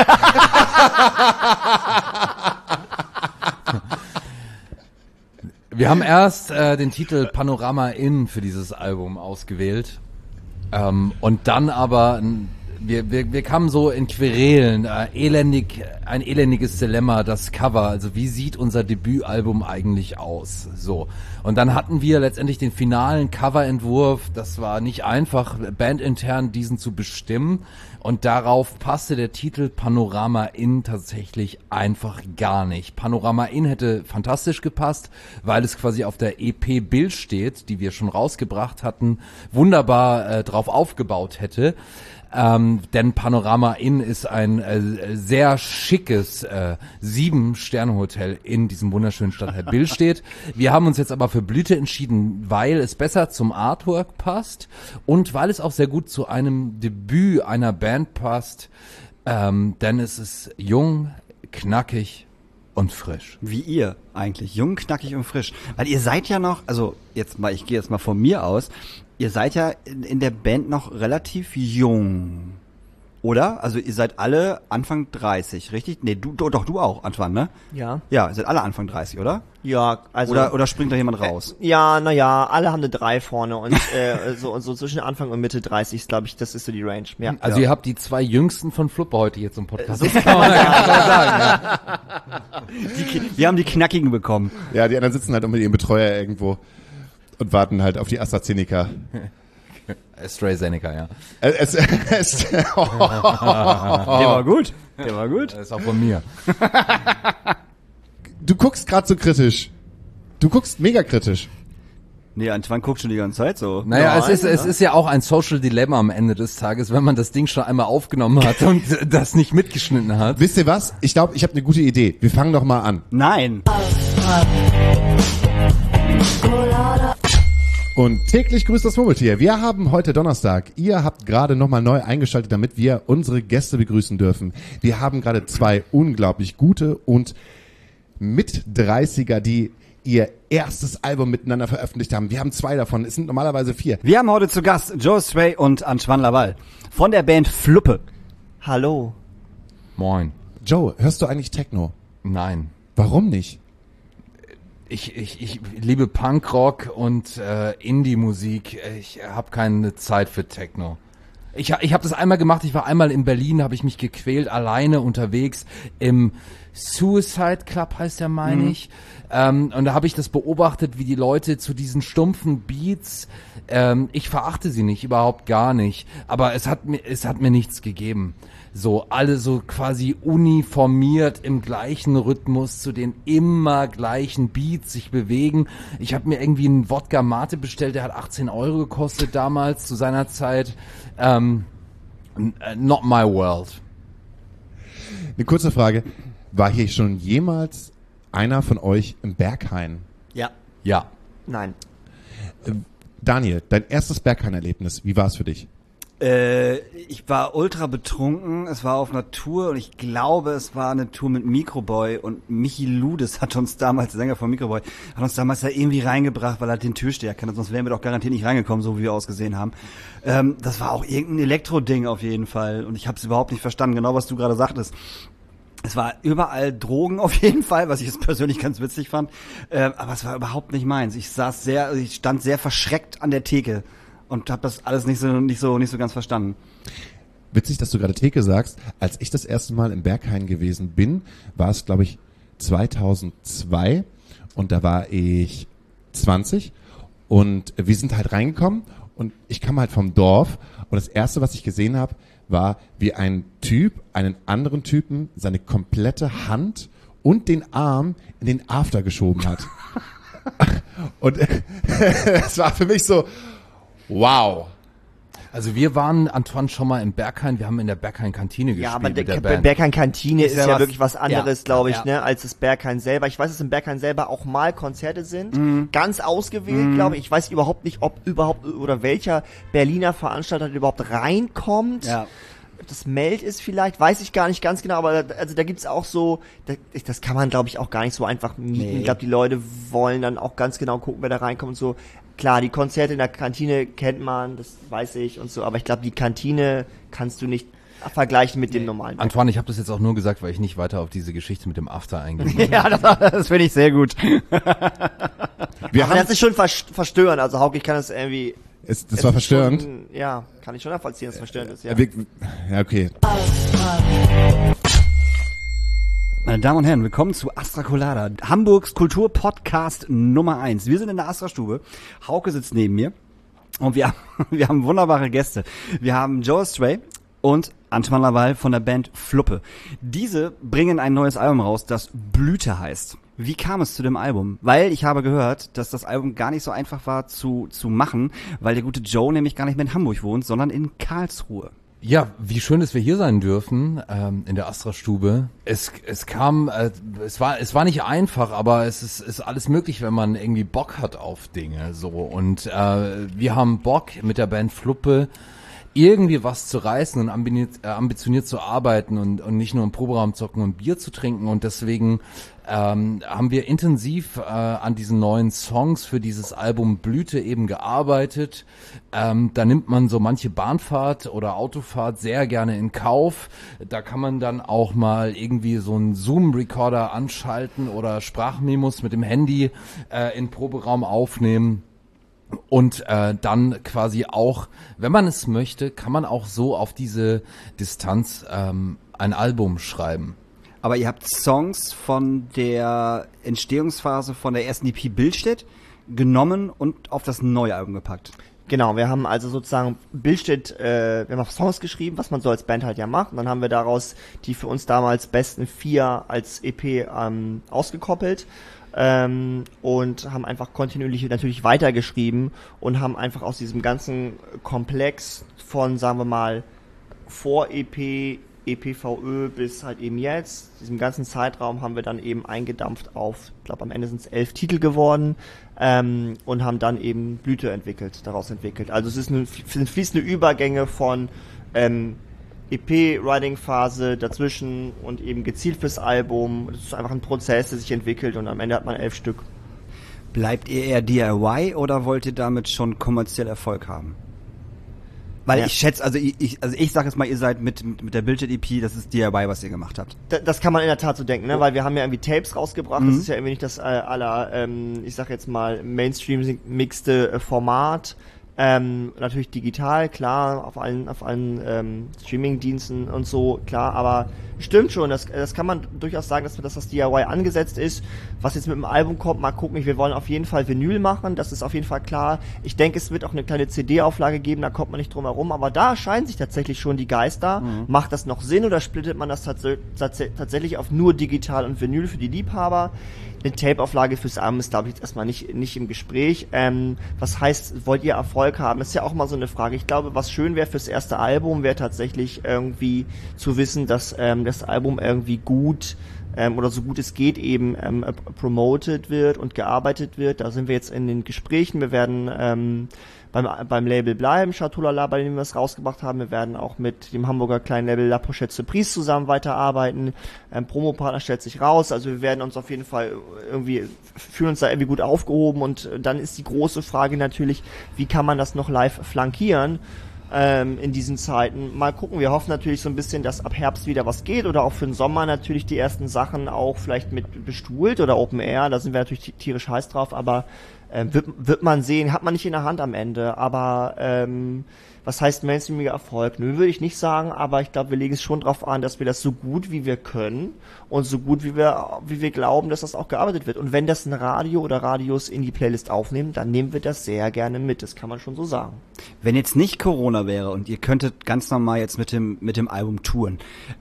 Wir haben erst den Titel Panorama In für dieses Album ausgewählt und dann aber wir kamen so in Querelen, ein elendiges Dilemma, das Cover, also wie sieht unser Debütalbum eigentlich aus? So. Und dann hatten wir letztendlich den finalen Coverentwurf, das war nicht einfach, bandintern diesen zu bestimmen und darauf passte der Titel Panorama In tatsächlich einfach gar nicht. Panorama In hätte fantastisch gepasst, weil es quasi auf der EP Bild steht, die wir schon rausgebracht hatten, wunderbar drauf aufgebaut hätte. Denn Panorama Inn ist ein sehr schickes 7-Sterne-Hotel in diesem wunderschönen Stadtteil Billstedt. Wir haben uns jetzt aber für Blüte entschieden, weil es besser zum Artwork passt und weil es auch sehr gut zu einem Debüt einer Band passt, denn es ist jung, knackig und frisch. Wie ihr eigentlich, jung, knackig und frisch. Weil ihr seid ja noch, also ich gehe jetzt mal von mir aus, ihr seid ja in der Band noch relativ jung, oder? Also ihr seid alle Anfang 30, richtig? Nee, du auch, Antoine, ne? Ja. Ja, ihr seid alle Anfang 30, oder? Ja, also. Oder springt da jemand raus? Alle haben eine 3 vorne und so zwischen Anfang und Mitte 30 ist, glaube ich, das ist so die Range. Ja. Also ihr habt die 2 Jüngsten von Flupper heute jetzt im Podcast. Das kann man ja sagen. Ja. Wir haben die Knackigen bekommen. Ja, die anderen sitzen halt mit ihrem Betreuer irgendwo und warten halt auf die AstraZeneca. AstraZeneca, ja. Der war gut. Das ist auch von mir. Du guckst gerade so kritisch. Du guckst mega kritisch. Nee, Antoine guckt schon die ganze Zeit so. Naja, es ist ja auch ein Social Dilemma am Ende des Tages, wenn man das Ding schon einmal aufgenommen hat und das nicht mitgeschnitten hat. Wisst ihr was? Ich glaube, ich habe eine gute Idee. Wir fangen doch mal an. Nein. Und täglich grüßt das Murmeltier. Wir haben heute Donnerstag. Ihr habt gerade nochmal neu eingeschaltet, damit wir unsere Gäste begrüßen dürfen. Wir haben gerade 2 unglaublich gute und Mit-30er, die ihr erstes Album miteinander veröffentlicht haben. Wir haben 2 davon. Es sind normalerweise 4. Wir haben heute zu Gast Joe Stray und Antoine Laval von der Band Fluppe. Hallo. Moin. Joe, hörst du eigentlich Techno? Nein. Warum nicht? Ich liebe Punkrock und Indie-Musik. Ich habe keine Zeit für Techno. Ich habe das einmal gemacht. Ich war einmal in Berlin, habe ich mich gequält, alleine unterwegs im Suicide Club heißt der, meine ich. Und da habe ich das beobachtet, wie die Leute zu diesen stumpfen Beats, ich verachte sie nicht, überhaupt gar nicht, aber es hat mir nichts gegeben. So, alle so quasi uniformiert im gleichen Rhythmus zu den immer gleichen Beats sich bewegen. Ich habe mir irgendwie einen Wodka Mate bestellt, der hat 18 € gekostet damals zu seiner Zeit. Not my world. Eine kurze Frage. War hier schon jemals einer von euch im Berghain? Ja. Ja. Nein. Daniel, dein erstes Berghain-Erlebnis, wie war es für dich? Ich war ultra betrunken, es war auf einer Tour und ich glaube, es war eine Tour mit Microboy und Michi Ludes hat uns damals, der Sänger von Microboy, hat uns damals da irgendwie reingebracht, weil er den Türsteher kannte, sonst wären wir doch garantiert nicht reingekommen, so wie wir ausgesehen haben. Das war auch irgendein Elektro-Ding auf jeden Fall und ich habe es überhaupt nicht verstanden, genau was du gerade sagtest. Es war überall Drogen auf jeden Fall, was ich jetzt persönlich ganz witzig fand, aber es war überhaupt nicht meins. Ich stand sehr verschreckt an der Theke und habe das alles nicht so ganz verstanden. Witzig, dass du gerade Theke sagst. Als ich das erste Mal im Berghain gewesen bin, war es, glaube ich, 2002 und da war ich 20 und wir sind halt reingekommen und ich kam halt vom Dorf und das erste, was ich gesehen habe, war, wie ein Typ einen anderen Typen seine komplette Hand und den Arm in den After geschoben hat. Und es war für mich so, wow. Also wir waren, Antoine, schon mal im Berghain, wir haben in der Berghain-Kantine gespielt Ja, aber mit der der Band. Berghain-Kantine ist ja was- wirklich was anderes, ja, glaube ich, ja. ne, als das Berghain selber. Ich weiß, dass im Berghain selber auch mal Konzerte sind, ganz ausgewählt, glaube ich. Ich weiß überhaupt nicht, ob überhaupt oder welcher Berliner Veranstalter überhaupt reinkommt. Ja. Das Meld ist vielleicht, weiß ich gar nicht ganz genau, aber also da gibt's auch so, das kann man, glaube ich, auch gar nicht so einfach mieten. Nee. Ich glaube, die Leute wollen dann auch ganz genau gucken, wer da reinkommt und so. Klar, die Konzerte in der Kantine kennt man, das weiß ich und so, aber ich glaube, die Kantine kannst du nicht vergleichen mit dem normalen. Antoine, ich habe das jetzt auch nur gesagt, weil ich nicht weiter auf diese Geschichte mit dem After eingehe. Ja, das finde ich sehr gut. Wir Aber das haben, ist schon verstörend, also Hauke, ich kann das irgendwie... das war verstörend. Schon, ja, kann ich schon nachvollziehen, dass es verstörend ist, ja. Ja, okay. Meine Damen und Herren, willkommen zu Astra Colada, Hamburgs Kulturpodcast Nummer 1. Wir sind in der Astra-Stube. Hauke sitzt neben mir und wir haben wunderbare Gäste. Wir haben Joe Stray und Antoine Laval von der Band Fluppe. Diese bringen ein neues Album raus, das Blüte heißt. Wie kam es zu dem Album? Weil ich habe gehört, dass das Album gar nicht so einfach war zu machen, weil der gute Joe nämlich gar nicht mehr in Hamburg wohnt, sondern in Karlsruhe. Ja, wie schön, dass wir hier sein dürfen in der Astra-Stube. Es war nicht einfach, aber es ist alles möglich, wenn man irgendwie Bock hat auf Dinge so. Und wir haben Bock mit der Band Fluppe irgendwie was zu reißen und ambitioniert zu arbeiten und nicht nur im Proberaum zocken und Bier zu trinken. Und deswegen haben wir intensiv an diesen neuen Songs für dieses Album Blüte eben gearbeitet. Da nimmt man so manche Bahnfahrt oder Autofahrt sehr gerne in Kauf. Da kann man dann auch mal irgendwie so einen Zoom-Recorder anschalten oder Sprachmemos mit dem Handy in Proberaum aufnehmen. Und dann quasi auch, wenn man es möchte, kann man auch so auf diese Distanz ein Album schreiben. Aber ihr habt Songs von der Entstehungsphase von der ersten EP Bildstedt genommen und auf das neue Album gepackt. Genau, wir haben also sozusagen Bildstedt, wir haben auch Songs geschrieben, was man so als Band halt ja macht. Und dann haben wir daraus die für uns damals besten 4 als EP ausgekoppelt. Und haben einfach kontinuierlich natürlich weitergeschrieben und haben einfach aus diesem ganzen Komplex von, sagen wir mal, Vor-EP, EPVÖ bis halt eben jetzt, diesem ganzen Zeitraum haben wir dann eben eingedampft auf, ich glaube am Ende sind es 11 Titel geworden und haben dann eben Blüte daraus entwickelt. Also es sind fließende Übergänge von EP-Writing-Phase dazwischen und eben gezielt fürs Album. Das ist einfach ein Prozess, der sich entwickelt und am Ende hat man 11 Stück. Bleibt ihr eher DIY oder wollt ihr damit schon kommerziell Erfolg haben? Weil Ja. ich schätze, also ich sag jetzt mal, ihr seid mit der Bildstedt-EP, das ist DIY, was ihr gemacht habt. Das kann man in der Tat so denken, ne? Weil wir haben ja irgendwie Tapes rausgebracht. Das ist ja irgendwie nicht das ich sag jetzt mal, Mainstream-mixte Format. Natürlich digital, klar, auf allen Streaming-Diensten und so, klar, aber stimmt schon, das kann man durchaus sagen, dass das DIY angesetzt ist. Was jetzt mit dem Album kommt, mal gucken, wir wollen auf jeden Fall Vinyl machen, das ist auf jeden Fall klar. Ich denke, es wird auch eine kleine CD-Auflage geben, da kommt man nicht drum herum, aber da scheiden sich tatsächlich schon die Geister. Macht das noch Sinn oder splittet man das tatsächlich auf nur digital und Vinyl für die Liebhaber? Eine Tape-Auflage fürs Album ist, glaube ich, jetzt erstmal nicht im Gespräch. Was heißt, wollt ihr Erfolg haben? Das ist ja auch mal so eine Frage. Ich glaube, was schön wäre fürs erste Album, wäre tatsächlich irgendwie zu wissen, dass das Album irgendwie gut oder so gut es geht eben promoted wird und gearbeitet wird. Da sind wir jetzt in den Gesprächen. Wir werden beim Label bleiben, Chatulala, bei dem wir es rausgebracht haben. Wir werden auch mit dem Hamburger kleinen Label La Pochette Surprise zusammen weiterarbeiten. Promopartner stellt sich raus. Also wir werden uns auf jeden Fall fühlen uns da irgendwie gut aufgehoben. Und dann ist die große Frage natürlich, wie kann man das noch live flankieren? In diesen Zeiten. Mal gucken, wir hoffen natürlich so ein bisschen, dass ab Herbst wieder was geht oder auch für den Sommer natürlich die ersten Sachen auch vielleicht mit bestuhlt oder Open Air, da sind wir natürlich tierisch heiß drauf, aber wird man sehen, hat man nicht in der Hand am Ende, aber was heißt mainstreamiger Erfolg? Nö, würde ich nicht sagen, aber ich glaube, wir legen es schon drauf an, dass wir das so gut wie wir können und so gut wie wir glauben, dass das auch gearbeitet wird. Und wenn das ein Radio oder Radios in die Playlist aufnehmen, dann nehmen wir das sehr gerne mit, das kann man schon so sagen. Wenn jetzt nicht Corona wäre und ihr könntet ganz normal jetzt mit dem Album touren,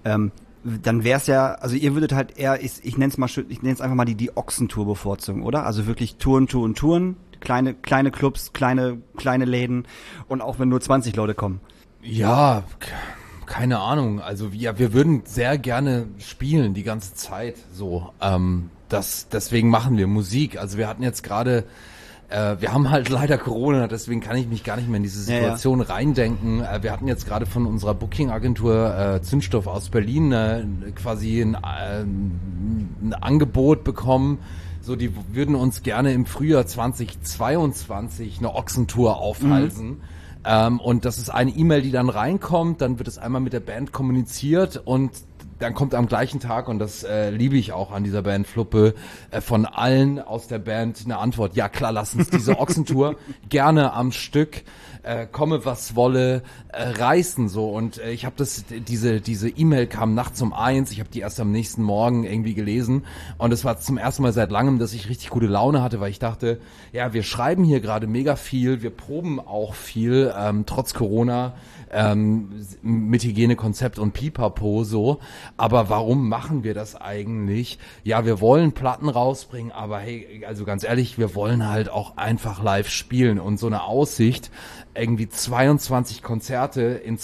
dann wäre es ja, also ihr würdet halt eher, ich nenne es einfach mal die Ochsentour bevorzugen, oder? Also wirklich Touren, kleine Clubs, kleine Läden und auch wenn nur 20 Leute kommen. Ja, keine Ahnung. Also wir würden sehr gerne spielen die ganze Zeit so. Deswegen machen wir Musik. Also wir hatten jetzt gerade, wir haben halt leider Corona, deswegen kann ich mich gar nicht mehr in diese Situation reindenken. Wir hatten jetzt gerade von unserer Booking-Agentur Zündstoff aus Berlin quasi ein Angebot bekommen. So, die würden uns gerne im Frühjahr 2022 eine Ochsentour aufhalsen. Und das ist eine E-Mail, die dann reinkommt, dann wird es einmal mit der Band kommuniziert und dann kommt am gleichen Tag, und das liebe ich auch an dieser Band Fluppe, von allen aus der Band eine Antwort. Ja klar, lass uns diese Ochsentour gerne am Stück, komme was wolle, reißen so. Und ich habe diese E-Mail kam nachts um 1, ich habe die erst am nächsten Morgen irgendwie gelesen und es war zum ersten Mal seit langem, dass ich richtig gute Laune hatte, weil ich dachte, ja, wir schreiben hier gerade mega viel, wir proben auch viel, trotz Corona, mit Hygienekonzept und Pipapo so. Aber warum machen wir das eigentlich? Ja, wir wollen Platten rausbringen, aber hey, also ganz ehrlich, wir wollen halt auch einfach live spielen und so eine Aussicht, irgendwie 22 Konzerte in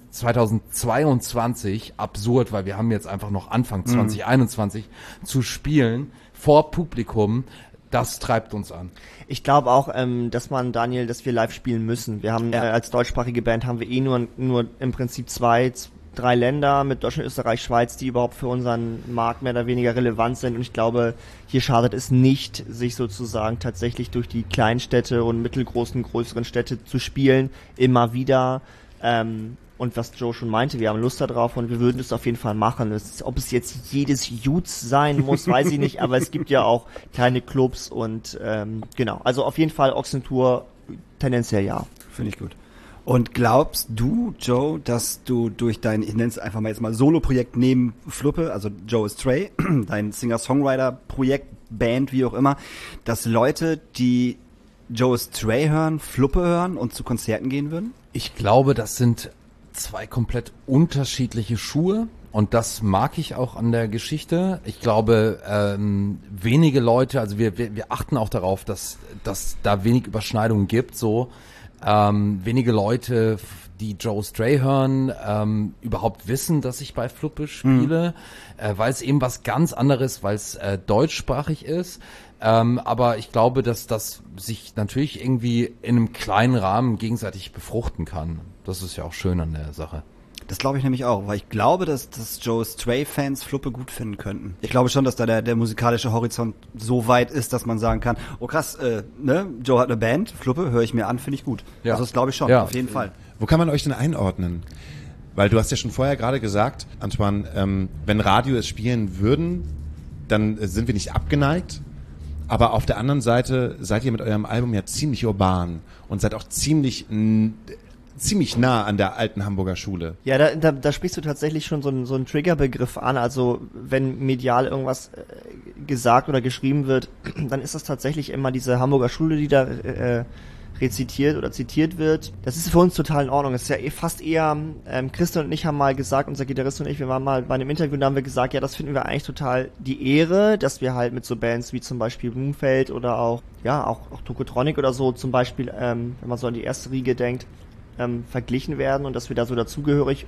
2022, absurd, weil wir haben jetzt einfach noch Anfang 2021 zu spielen vor Publikum. Das treibt uns an. Ich glaube auch, dass wir live spielen müssen. Wir haben als deutschsprachige Band haben wir nur im Prinzip 2-3 Länder mit Deutschland, Österreich, Schweiz, die überhaupt für unseren Markt mehr oder weniger relevant sind. Und ich glaube, hier schadet es nicht, sich sozusagen tatsächlich durch die Kleinstädte und mittelgroßen, größeren Städte zu spielen, immer wieder. Und was Joe schon meinte, wir haben Lust darauf und wir würden es auf jeden Fall machen. Ob es jetzt jedes Jutz sein muss, weiß ich nicht, aber es gibt ja auch kleine Clubs und genau. Also auf jeden Fall Ochsentour tendenziell ja. Finde ich gut. Und glaubst du, Joe, dass du durch dein, ich nenne es einfach mal jetzt mal Solo-Projekt neben Fluppe, also Joe Stray, dein Singer-Songwriter-Projekt, Band, wie auch immer, dass Leute, die Joe Stray hören, Fluppe hören und zu Konzerten gehen würden? Ich glaube, das sind zwei komplett unterschiedliche Schuhe und das mag ich auch an der Geschichte. Ich glaube, wenige Leute, also wir achten auch darauf, dass da wenig Überschneidungen gibt, so wenige Leute, die Joe Stray hören, überhaupt wissen, dass ich bei Fluppe spiele, weil es eben was ganz anderes, weil es deutschsprachig ist. Aber ich glaube, dass das sich natürlich irgendwie in einem kleinen Rahmen gegenseitig befruchten kann. Das ist ja auch schön an der Sache. Das glaube ich nämlich auch, weil ich glaube, dass Joe Stray-Fans Fluppe gut finden könnten. Ich glaube schon, dass da der musikalische Horizont so weit ist, dass man sagen kann, oh krass, Joe hat eine Band, Fluppe, höre ich mir an, finde ich gut. Ja. Also das glaube ich schon, auf jeden Fall. Wo kann man euch denn einordnen? Weil du hast ja schon vorher gerade gesagt, Antoine, wenn Radio es spielen würden, dann sind wir nicht abgeneigt. Aber auf der anderen Seite seid ihr mit eurem Album ja ziemlich urban und seid auch ziemlich nah an der alten Hamburger Schule. Ja, da sprichst du tatsächlich schon so einen Triggerbegriff an. Also wenn medial irgendwas gesagt oder geschrieben wird, dann ist das tatsächlich immer diese Hamburger Schule, die da rezitiert oder zitiert wird. Das ist für uns total in Ordnung. Das ist ja fast eher, Christian und ich haben mal gesagt, unser Gitarrist und ich, wir waren mal bei einem Interview, da haben wir gesagt, ja, das finden wir eigentlich total die Ehre, dass wir halt mit so Bands wie zum Beispiel Blumfeld oder auch Tokotronic oder so zum Beispiel, wenn man so an die erste Riege denkt, verglichen werden und dass wir da so dazugehörig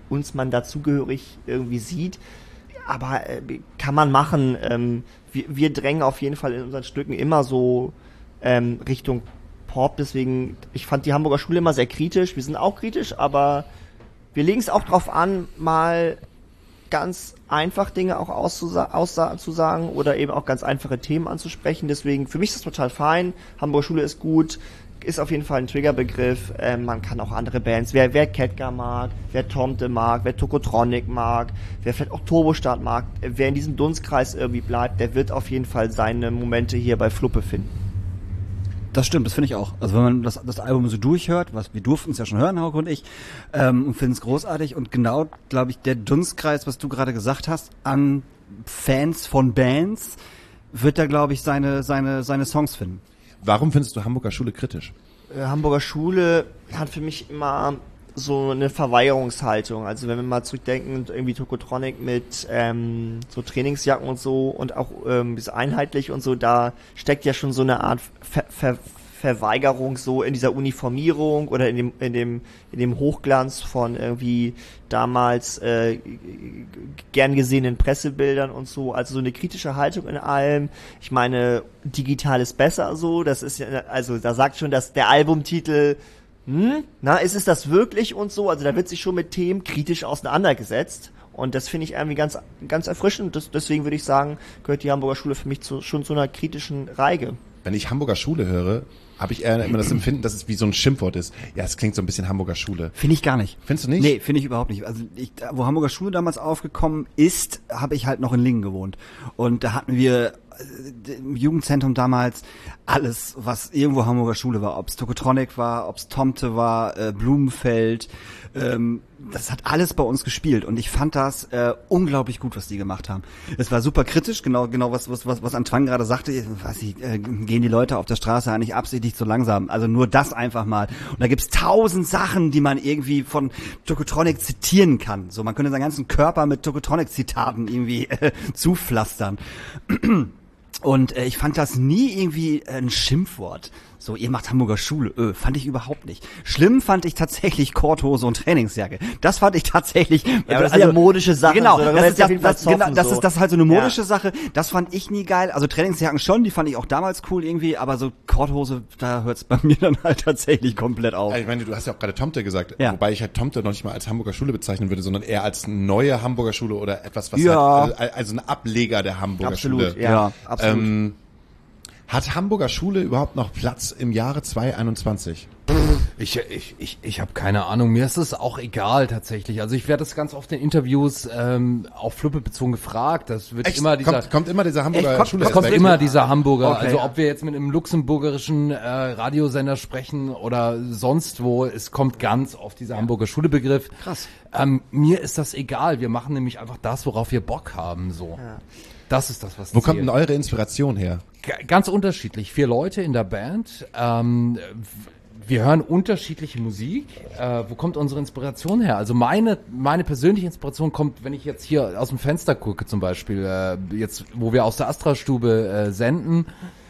irgendwie sieht. Aber kann man machen. Wir drängen auf jeden Fall in unseren Stücken immer so Richtung Pop, deswegen, ich fand die Hamburger Schule immer sehr kritisch. Wir sind auch kritisch, aber wir legen es auch drauf an, mal ganz einfach Dinge auch auszusagen oder eben auch ganz einfache Themen anzusprechen. Deswegen, für mich ist das total fein. Hamburger Schule ist gut, ist auf jeden Fall ein Triggerbegriff. Man kann auch andere Bands, wer Ketka mag, wer Tomte mag, wer Tokotronic mag, wer vielleicht auch Turbostart mag, wer in diesem Dunstkreis irgendwie bleibt, der wird auf jeden Fall seine Momente hier bei Fluppe finden. Das stimmt, das finde ich auch. Also wenn man das Album so durchhört, wir durften es ja schon hören, Hauke und ich, und finden es großartig und genau, glaube ich, der Dunstkreis, was du gerade gesagt hast, an Fans von Bands, wird da, glaube ich, seine Songs finden. Warum findest du Hamburger Schule kritisch? Hamburger Schule hat für mich immer so eine Verweigerungshaltung. Also wenn wir mal zurückdenken, irgendwie Tokotronic mit so Trainingsjacken und so und auch bisschen einheitlich und so, da steckt ja schon so eine Art Verweigerung so in dieser Uniformierung oder in dem Hochglanz von irgendwie damals gern gesehenen Pressebildern und so, also so eine kritische Haltung in allem. Ich meine, digital ist besser so, das ist ja, also da sagt schon, dass der Albumtitel ist es das wirklich und so, also da wird sich schon mit Themen kritisch auseinandergesetzt. Und das finde ich irgendwie ganz, ganz erfrischend. Deswegen würde ich sagen, gehört die Hamburger Schule für mich schon zu einer kritischen Reihe. Wenn ich Hamburger Schule höre, habe ich eher immer das Empfinden, dass es wie so ein Schimpfwort ist. Ja, es klingt so ein bisschen Hamburger Schule. Finde ich gar nicht. Findest du nicht? Nee, finde ich überhaupt nicht. Also wo Hamburger Schule damals aufgekommen ist, habe ich halt noch in Lingen gewohnt. Und da hatten wir im Jugendzentrum damals alles, was irgendwo Hamburger Schule war. Ob's Tokotronic war, ob's Tomte war, Blumenfeld. Das hat alles bei uns gespielt und ich fand das unglaublich gut, was die gemacht haben. Es war super kritisch, genau was Antoine gerade sagte. Gehen die Leute auf der Straße eigentlich absichtlich zu langsam? Also nur das einfach mal. Und da gibt's 1000 Sachen, die man irgendwie von Tokotronic zitieren kann. So, man könnte seinen ganzen Körper mit Tokotronic-Zitaten irgendwie zupflastern. Und ich fand das nie irgendwie ein Schimpfwort. So, ihr macht Hamburger Schule. Fand ich überhaupt nicht. Schlimm fand ich tatsächlich Korthose und Trainingsjacke. Das fand ich tatsächlich. Ja, das ist eine modische Sache. Genau, so, das ist so. das ist halt so eine modische Sache. Das fand ich nie geil. Also Trainingsjacken schon, die fand ich auch damals cool irgendwie, aber so Korthose, da hört's bei mir dann halt tatsächlich komplett auf. Ich meine, du hast ja auch gerade Tomte gesagt, Ja. wobei ich halt Tomte noch nicht mal als Hamburger Schule bezeichnen würde, sondern eher als neue Hamburger Schule oder etwas, was Ja. halt, also ein Ableger der Hamburger Absolut, Schule. ja, absolut. Hat Hamburger Schule überhaupt noch Platz im Jahre 2021? Ich habe keine Ahnung. Mir ist es auch egal tatsächlich. Also ich werde das ganz oft in Interviews auf Fluppe bezogen gefragt. Das wird Echt? immer dieser Kommt immer dieser Hamburger Schule. es kommt immer dieser Hamburger. Okay. Also ob wir jetzt mit einem luxemburgerischen Radiosender sprechen oder sonst wo, es kommt ganz oft dieser Hamburger Schule-Begriff. Krass. Mir ist das egal. Wir machen nämlich einfach das, worauf wir Bock haben. So. Ja. Das ist das, was Wo kommt zählt. denn eure Inspiration her? Ganz unterschiedlich. 4 Leute in der Band. Wir hören unterschiedliche Musik. Wo kommt unsere Inspiration her? Also meine persönliche Inspiration kommt, wenn ich jetzt hier aus dem Fenster gucke zum Beispiel, jetzt wo wir aus der Astra-Stube senden,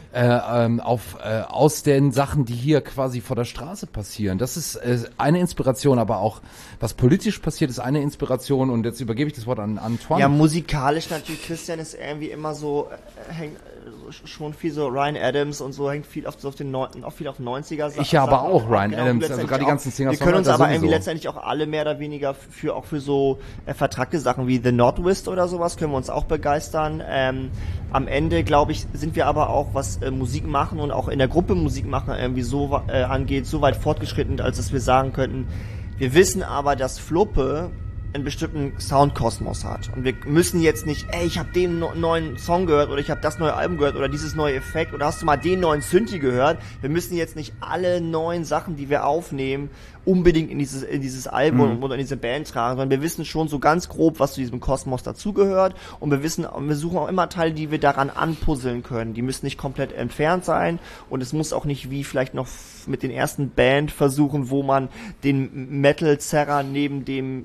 aus den Sachen, die hier quasi vor der Straße passieren. Das ist eine Inspiration, aber auch was politisch passiert, ist eine Inspiration und jetzt übergebe ich das Wort an Antoine. Ja, musikalisch natürlich, Christian ist irgendwie immer so, hängt schon viel so Ryan Adams und so, hängt viel auf den auch viel auf 90er Sachen. Ich ja aber auch Ryan genau, Adams, also gerade die ganzen Wir können uns aber irgendwie letztendlich auch alle mehr oder weniger für so vertrackte Sachen wie The Northwest oder sowas können wir uns auch begeistern. Am Ende, glaube ich, sind wir aber auch, was Musik machen und auch in der Gruppe Musik machen irgendwie so angeht, so weit fortgeschritten, als dass wir sagen könnten, wir wissen aber, dass Fluppe einen bestimmten Soundkosmos hat. Und wir müssen jetzt nicht, ich habe den neuen Song gehört oder ich habe das neue Album gehört oder dieses neue Effekt oder hast du mal den neuen Synthi gehört? Wir müssen jetzt nicht alle neuen Sachen, die wir aufnehmen, unbedingt in dieses Album oder in diese Band tragen, sondern wir wissen schon so ganz grob, was zu diesem Kosmos dazugehört und wir suchen auch immer Teile, die wir daran anpuzzeln können. Die müssen nicht komplett entfernt sein und es muss auch nicht wie vielleicht noch mit den ersten Bandversuchen, wo man den Metal-Zerrer neben dem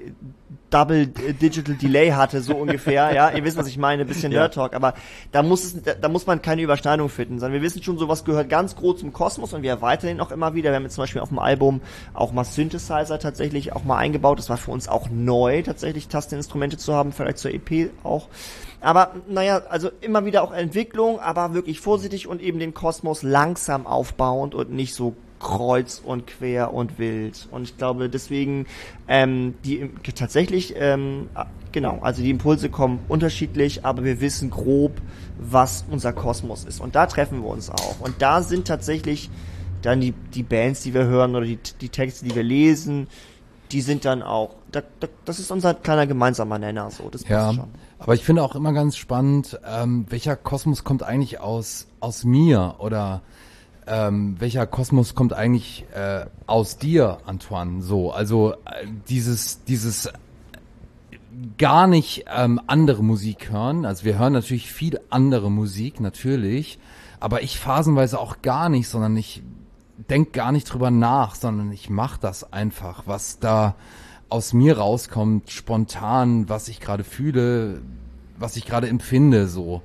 Double Digital Delay hatte, so ungefähr, ja, ihr wisst, was ich meine, ein bisschen Nerd Talk, aber da muss man keine Überschneidung finden, sondern wir wissen schon, sowas gehört ganz groß zum Kosmos und wir erweitern ihn auch immer wieder. Wir haben jetzt zum Beispiel auf dem Album auch mal Synthesizer tatsächlich auch mal eingebaut, das war für uns auch neu, tatsächlich Tasteninstrumente zu haben, vielleicht zur EP auch. Aber naja, also immer wieder auch Entwicklung, aber wirklich vorsichtig und eben den Kosmos langsam aufbauend und nicht so kreuz und quer und wild. Und ich glaube, deswegen tatsächlich, genau, also die Impulse kommen unterschiedlich, aber wir wissen grob, was unser Kosmos ist. Und da treffen wir uns auch. Und da sind tatsächlich dann die Bands, die wir hören oder die Texte, die wir lesen, die sind dann auch, das ist unser kleiner gemeinsamer Nenner, so, das passt schon. Aber ich finde auch immer ganz spannend, welcher Kosmos kommt eigentlich aus mir oder welcher Kosmos kommt eigentlich aus dir, Antoine? So, also dieses gar nicht andere Musik hören. Also wir hören natürlich viel andere Musik, natürlich, aber ich phasenweise auch gar nicht, sondern ich denk gar nicht drüber nach, sondern ich mach das einfach, was da aus mir rauskommt, spontan, was ich gerade fühle, was ich gerade empfinde, so.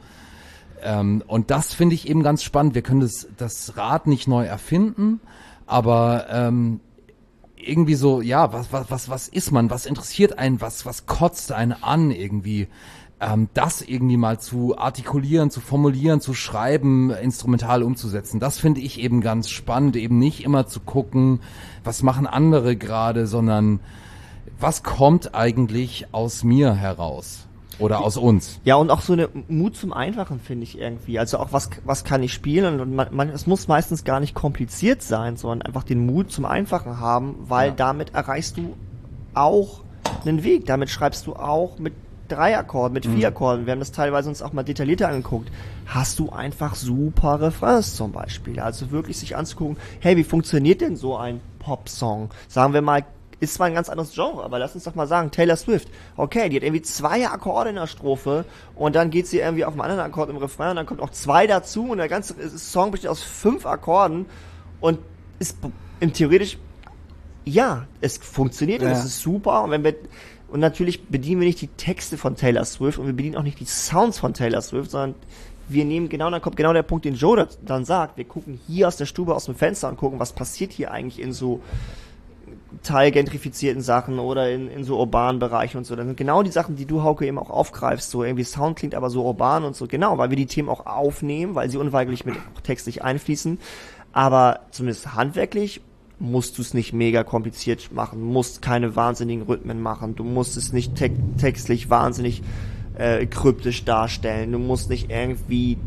Und das finde ich eben ganz spannend. Wir können das Rad nicht neu erfinden, aber irgendwie so, ja, was ist man? Was interessiert einen? Was kotzt einen an irgendwie? Das irgendwie mal zu artikulieren, zu formulieren, zu schreiben, instrumental umzusetzen. Das finde ich eben ganz spannend, eben nicht immer zu gucken, was machen andere gerade, sondern was kommt eigentlich aus mir heraus? Oder aus uns. Ja, und auch so eine Mut zum Einfachen, finde ich irgendwie. Also auch was kann ich spielen? Und es muss meistens gar nicht kompliziert sein, sondern einfach den Mut zum Einfachen haben, weil damit erreichst du auch einen Weg. Damit schreibst du auch mit 3 Akkorden, mit 4 Akkorden. Wir haben das teilweise uns auch mal detaillierter angeguckt. Hast du einfach super Refrains zum Beispiel. Also wirklich sich anzugucken, hey, wie funktioniert denn so ein Popsong? Sagen wir mal, ist zwar ein ganz anderes Genre, aber lass uns doch mal sagen, Taylor Swift. Okay, die hat irgendwie 2 Akkorde in der Strophe und dann geht sie irgendwie auf einen anderen Akkord im Refrain und dann kommt auch 2 dazu und der ganze Song besteht aus 5 Akkorden und ist im theoretisch, ja, es funktioniert und es ist super und natürlich bedienen wir nicht die Texte von Taylor Swift und wir bedienen auch nicht die Sounds von Taylor Swift, sondern wir nehmen dann kommt genau der Punkt, den Joe dann sagt, wir gucken hier aus der Stube aus dem Fenster und gucken, was passiert hier eigentlich in so teilgentrifizierten Sachen oder in so urbanen Bereichen und so. Das sind genau die Sachen, die du, Hauke, eben auch aufgreifst. So irgendwie Sound klingt aber so urban und so. Genau, weil wir die Themen auch aufnehmen, weil sie unweigerlich mit auch textlich einfließen. Aber zumindest handwerklich musst du es nicht mega kompliziert machen, musst keine wahnsinnigen Rhythmen machen, du musst es nicht textlich wahnsinnig kryptisch darstellen, du musst nicht irgendwie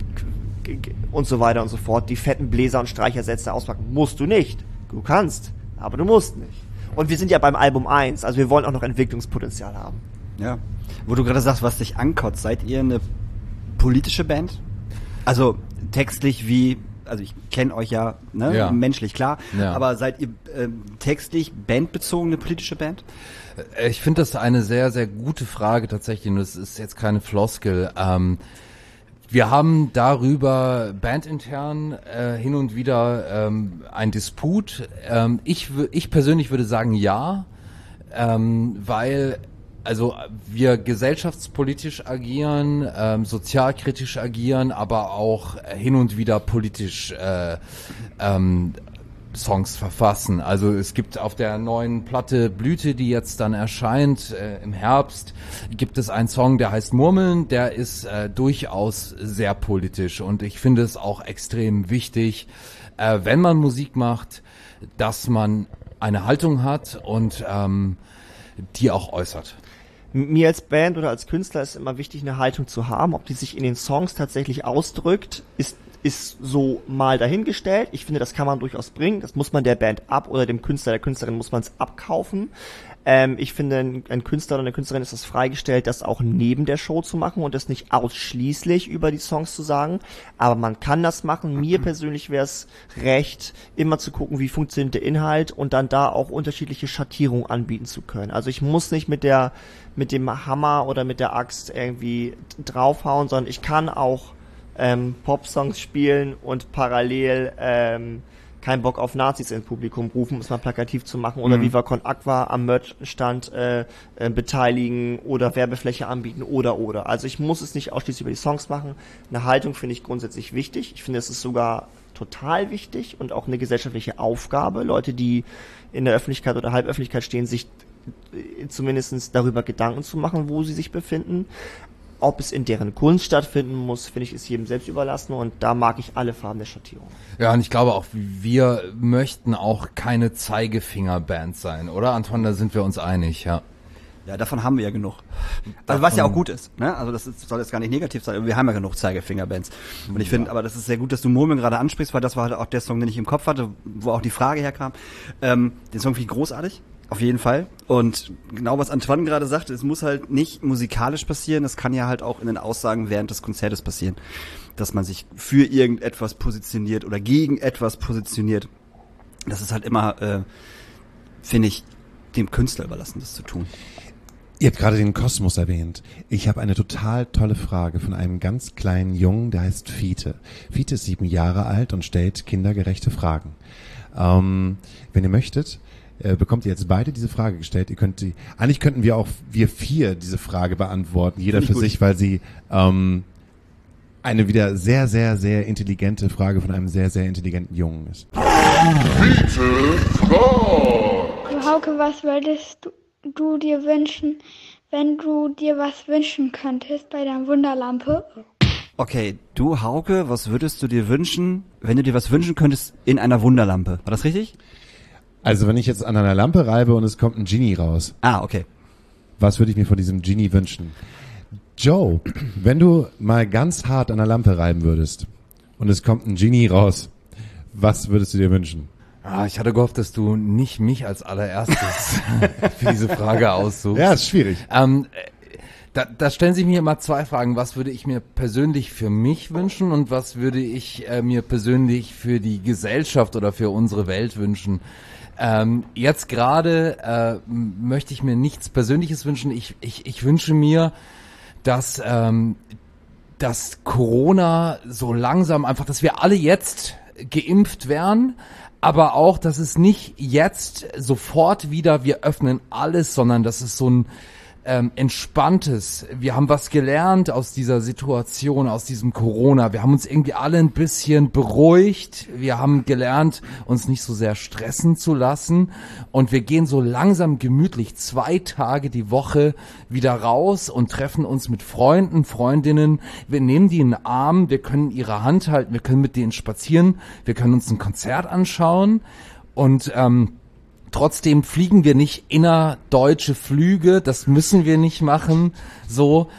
und so weiter und so fort die fetten Bläser und Streichersätze auspacken. Musst du nicht. Du kannst, aber du musst nicht. Und wir sind ja beim Album 1, also wir wollen auch noch Entwicklungspotenzial haben. Ja. Wo du gerade sagst, was dich ankotzt, seid ihr eine politische Band? Also textlich also ich kenne euch ja, ne, Ja. menschlich klar, Ja. aber seid ihr textlich bandbezogene politische Band? Ich finde das eine sehr, sehr gute Frage tatsächlich, und es ist jetzt keine Floskel. Wir haben darüber bandintern hin und wieder ein Disput. Ich persönlich würde sagen ja, weil also wir gesellschaftspolitisch agieren, sozialkritisch agieren, aber auch hin und wieder politisch Songs verfassen. Also es gibt auf der neuen Platte Blüte, die jetzt dann erscheint im Herbst, gibt es einen Song, der heißt Murmeln, der ist durchaus sehr politisch und ich finde es auch extrem wichtig, wenn man Musik macht, dass man eine Haltung hat und die auch äußert. Mir als Band oder als Künstler ist immer wichtig, eine Haltung zu haben. Ob die sich in den Songs tatsächlich ausdrückt, ist so mal dahingestellt. Ich finde, das kann man durchaus bringen. Das muss man der Band oder dem Künstler, der Künstlerin muss man es abkaufen. Ich finde, ein Künstler oder eine Künstlerin ist das freigestellt, das auch neben der Show zu machen und das nicht ausschließlich über die Songs zu sagen. Aber man kann das machen. Mir persönlich wäre es recht, immer zu gucken, wie funktioniert der Inhalt und dann da auch unterschiedliche Schattierungen anbieten zu können. Also ich muss nicht mit dem Hammer oder mit der Axt irgendwie draufhauen, sondern ich kann auch Pop-Songs spielen und parallel keinen Bock auf Nazis ins Publikum rufen, um es mal plakativ zu machen, oder Viva Con Aqua am Merchstand beteiligen oder Werbefläche anbieten oder. Also ich muss es nicht ausschließlich über die Songs machen. Eine Haltung finde ich grundsätzlich wichtig. Ich finde, es ist sogar total wichtig und auch eine gesellschaftliche Aufgabe. Leute, die in der Öffentlichkeit oder Halböffentlichkeit stehen, sich zumindest darüber Gedanken zu machen, wo sie sich befinden. Ob es in deren Kunst stattfinden muss, finde ich, ist jedem selbst überlassen und da mag ich alle Farben der Schattierung. Ja, und ich glaube auch, wir möchten auch keine Zeigefingerband sein, oder Antoine? Da sind wir uns einig, ja. Ja, davon haben wir ja genug. Also was ja auch gut ist, ne? Also soll jetzt gar nicht negativ sein, aber wir haben ja genug Zeigefingerbands. Und ich finde, aber das ist sehr gut, dass du Murmeln gerade ansprichst, weil das war halt auch der Song, den ich im Kopf hatte, wo auch die Frage herkam. Den Song finde ich großartig. Auf jeden Fall. Und genau was Antoine gerade sagte, es muss halt nicht musikalisch passieren, es kann ja halt auch in den Aussagen während des Konzertes passieren, dass man sich für irgendetwas positioniert oder gegen etwas positioniert. Das ist halt immer, finde ich, dem Künstler überlassen, das zu tun. Ihr habt gerade den Kosmos erwähnt. Ich habe eine total tolle Frage von einem ganz kleinen Jungen, der heißt Fiete. Fiete ist 7 Jahre alt und stellt kindergerechte Fragen. Wenn ihr möchtet, bekommt ihr jetzt beide diese Frage gestellt. Eigentlich könnten wir 4 diese Frage beantworten, jeder für sich, weil sie eine wieder sehr, sehr, sehr intelligente Frage von einem sehr, sehr intelligenten Jungen ist. Hauke, was würdest du dir wünschen, wenn du dir was wünschen könntest bei der Wunderlampe? Okay, du Hauke, was würdest du dir wünschen, wenn du dir was wünschen könntest in einer Wunderlampe? War das richtig? Also wenn ich jetzt an einer Lampe reibe und es kommt ein Genie raus. Ah, okay. Was würde ich mir von diesem Genie wünschen? Joe, wenn du mal ganz hart an der Lampe reiben würdest und es kommt ein Genie raus, was würdest du dir wünschen? Ich hatte gehofft, dass du nicht mich als allererstes für diese Frage aussuchst. Ja, ist schwierig. Da stellen sich mir immer 2 Fragen. Was würde ich mir persönlich für mich wünschen und was würde ich mir persönlich für die Gesellschaft oder für unsere Welt wünschen? Jetzt gerade möchte ich mir nichts Persönliches wünschen. Ich wünsche mir, dass Corona so langsam einfach, dass wir alle jetzt geimpft werden, aber auch, dass es nicht jetzt sofort wieder, wir öffnen alles, sondern dass es so ein entspanntes, wir haben was gelernt aus dieser Situation, aus diesem Corona, wir haben uns irgendwie alle ein bisschen beruhigt, wir haben gelernt, uns nicht so sehr stressen zu lassen und wir gehen so langsam gemütlich 2 Tage die Woche wieder raus und treffen uns mit Freunden, Freundinnen, wir nehmen die in den Arm, wir können ihre Hand halten, wir können mit denen spazieren, wir können uns ein Konzert anschauen und trotzdem fliegen wir nicht innerdeutsche Flüge, das müssen wir nicht machen, so,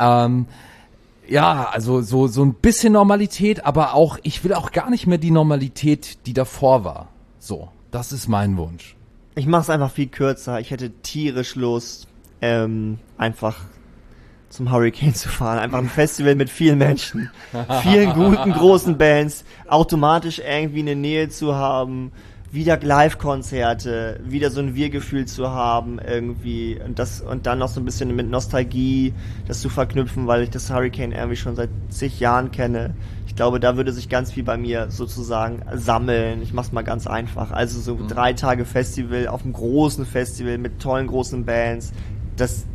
also so ein bisschen Normalität, aber auch, ich will auch gar nicht mehr die Normalität, die davor war, so, das ist mein Wunsch. Ich mach's einfach viel kürzer, ich hätte tierisch Lust, einfach zum Hurricane zu fahren, einfach ein Festival mit vielen Menschen, vielen guten, großen Bands, automatisch irgendwie eine Nähe zu haben, wieder Live-Konzerte, wieder so ein Wir-Gefühl zu haben irgendwie und dann noch so ein bisschen mit Nostalgie das zu verknüpfen, weil ich das Hurricane irgendwie schon seit zig Jahren kenne. Ich glaube, da würde sich ganz viel bei mir sozusagen sammeln. Ich mach's mal ganz einfach. Also so 3 Tage Festival auf einem großen Festival mit tollen großen Bands. Das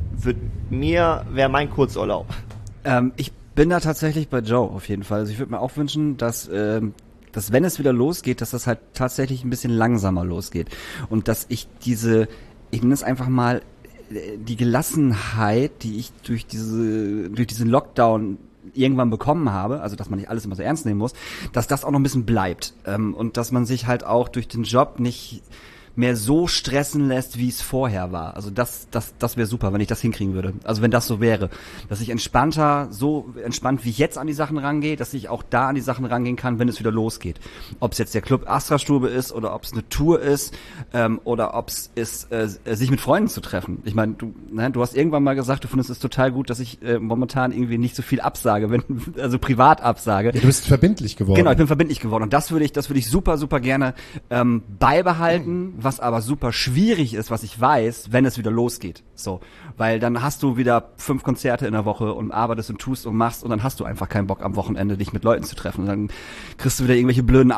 wäre mein Kurzurlaub. Ich bin da tatsächlich bei Joe auf jeden Fall. Also ich würde mir auch wünschen, dass wenn es wieder losgeht, dass das halt tatsächlich ein bisschen langsamer losgeht. Und dass ich nenne es einfach mal, die Gelassenheit, die ich durch diesen Lockdown irgendwann bekommen habe, also dass man nicht alles immer so ernst nehmen muss, dass das auch noch ein bisschen bleibt. Und dass man sich halt auch durch den Job nicht mehr so stressen lässt, wie es vorher war. Also das wäre super, wenn ich das hinkriegen würde. Also wenn das so wäre. Dass ich so entspannt wie ich jetzt an die Sachen rangehe, dass ich auch da an die Sachen rangehen kann, wenn es wieder losgeht. Ob es jetzt der Club Astra-Stube ist oder ob es eine Tour ist oder ob es ist, sich mit Freunden zu treffen. Ich meine, du hast irgendwann mal gesagt, du findest es total gut, dass ich momentan irgendwie nicht so viel absage, also privat absage. Ja, du bist verbindlich geworden. Genau, ich bin verbindlich geworden und das würde ich super, super gerne beibehalten, was aber super schwierig ist, was ich weiß, wenn es wieder losgeht. So, weil dann hast du wieder 5 Konzerte in der Woche und arbeitest und tust und machst und dann hast du einfach keinen Bock am Wochenende dich mit Leuten zu treffen und dann kriegst du wieder irgendwelche blöden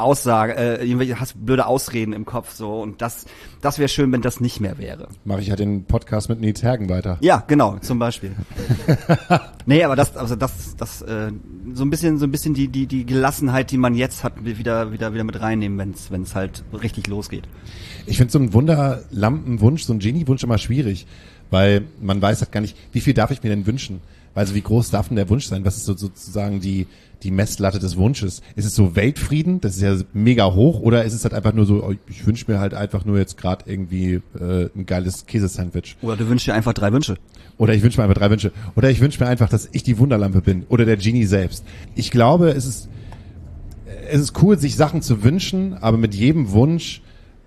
hast blöde Ausreden im Kopf so und das wäre schön, wenn das nicht mehr wäre. Mache ich halt den Podcast mit Nils Hergen weiter. Ja, genau, zum Beispiel. Nee, aber das so ein bisschen die Gelassenheit, die man jetzt hat, wieder mit reinnehmen, wenn es halt richtig losgeht. Ich finde so einen Wunderlampenwunsch, so einen Genie-Wunsch immer schwierig, weil man weiß halt gar nicht, wie viel darf ich mir denn wünschen? Also wie groß darf denn der Wunsch sein? Was ist so sozusagen die Messlatte des Wunsches? Ist es so Weltfrieden? Das ist ja mega hoch. Oder ist es halt einfach nur so, ich wünsche mir halt einfach nur jetzt gerade irgendwie ein geiles Käsesandwich? Oder du wünschst dir einfach 3 Wünsche. Oder ich wünsche mir einfach 3 Wünsche. Oder ich wünsche mir einfach, dass ich die Wunderlampe bin. Oder der Genie selbst. Ich glaube, es ist cool, sich Sachen zu wünschen, aber mit jedem Wunsch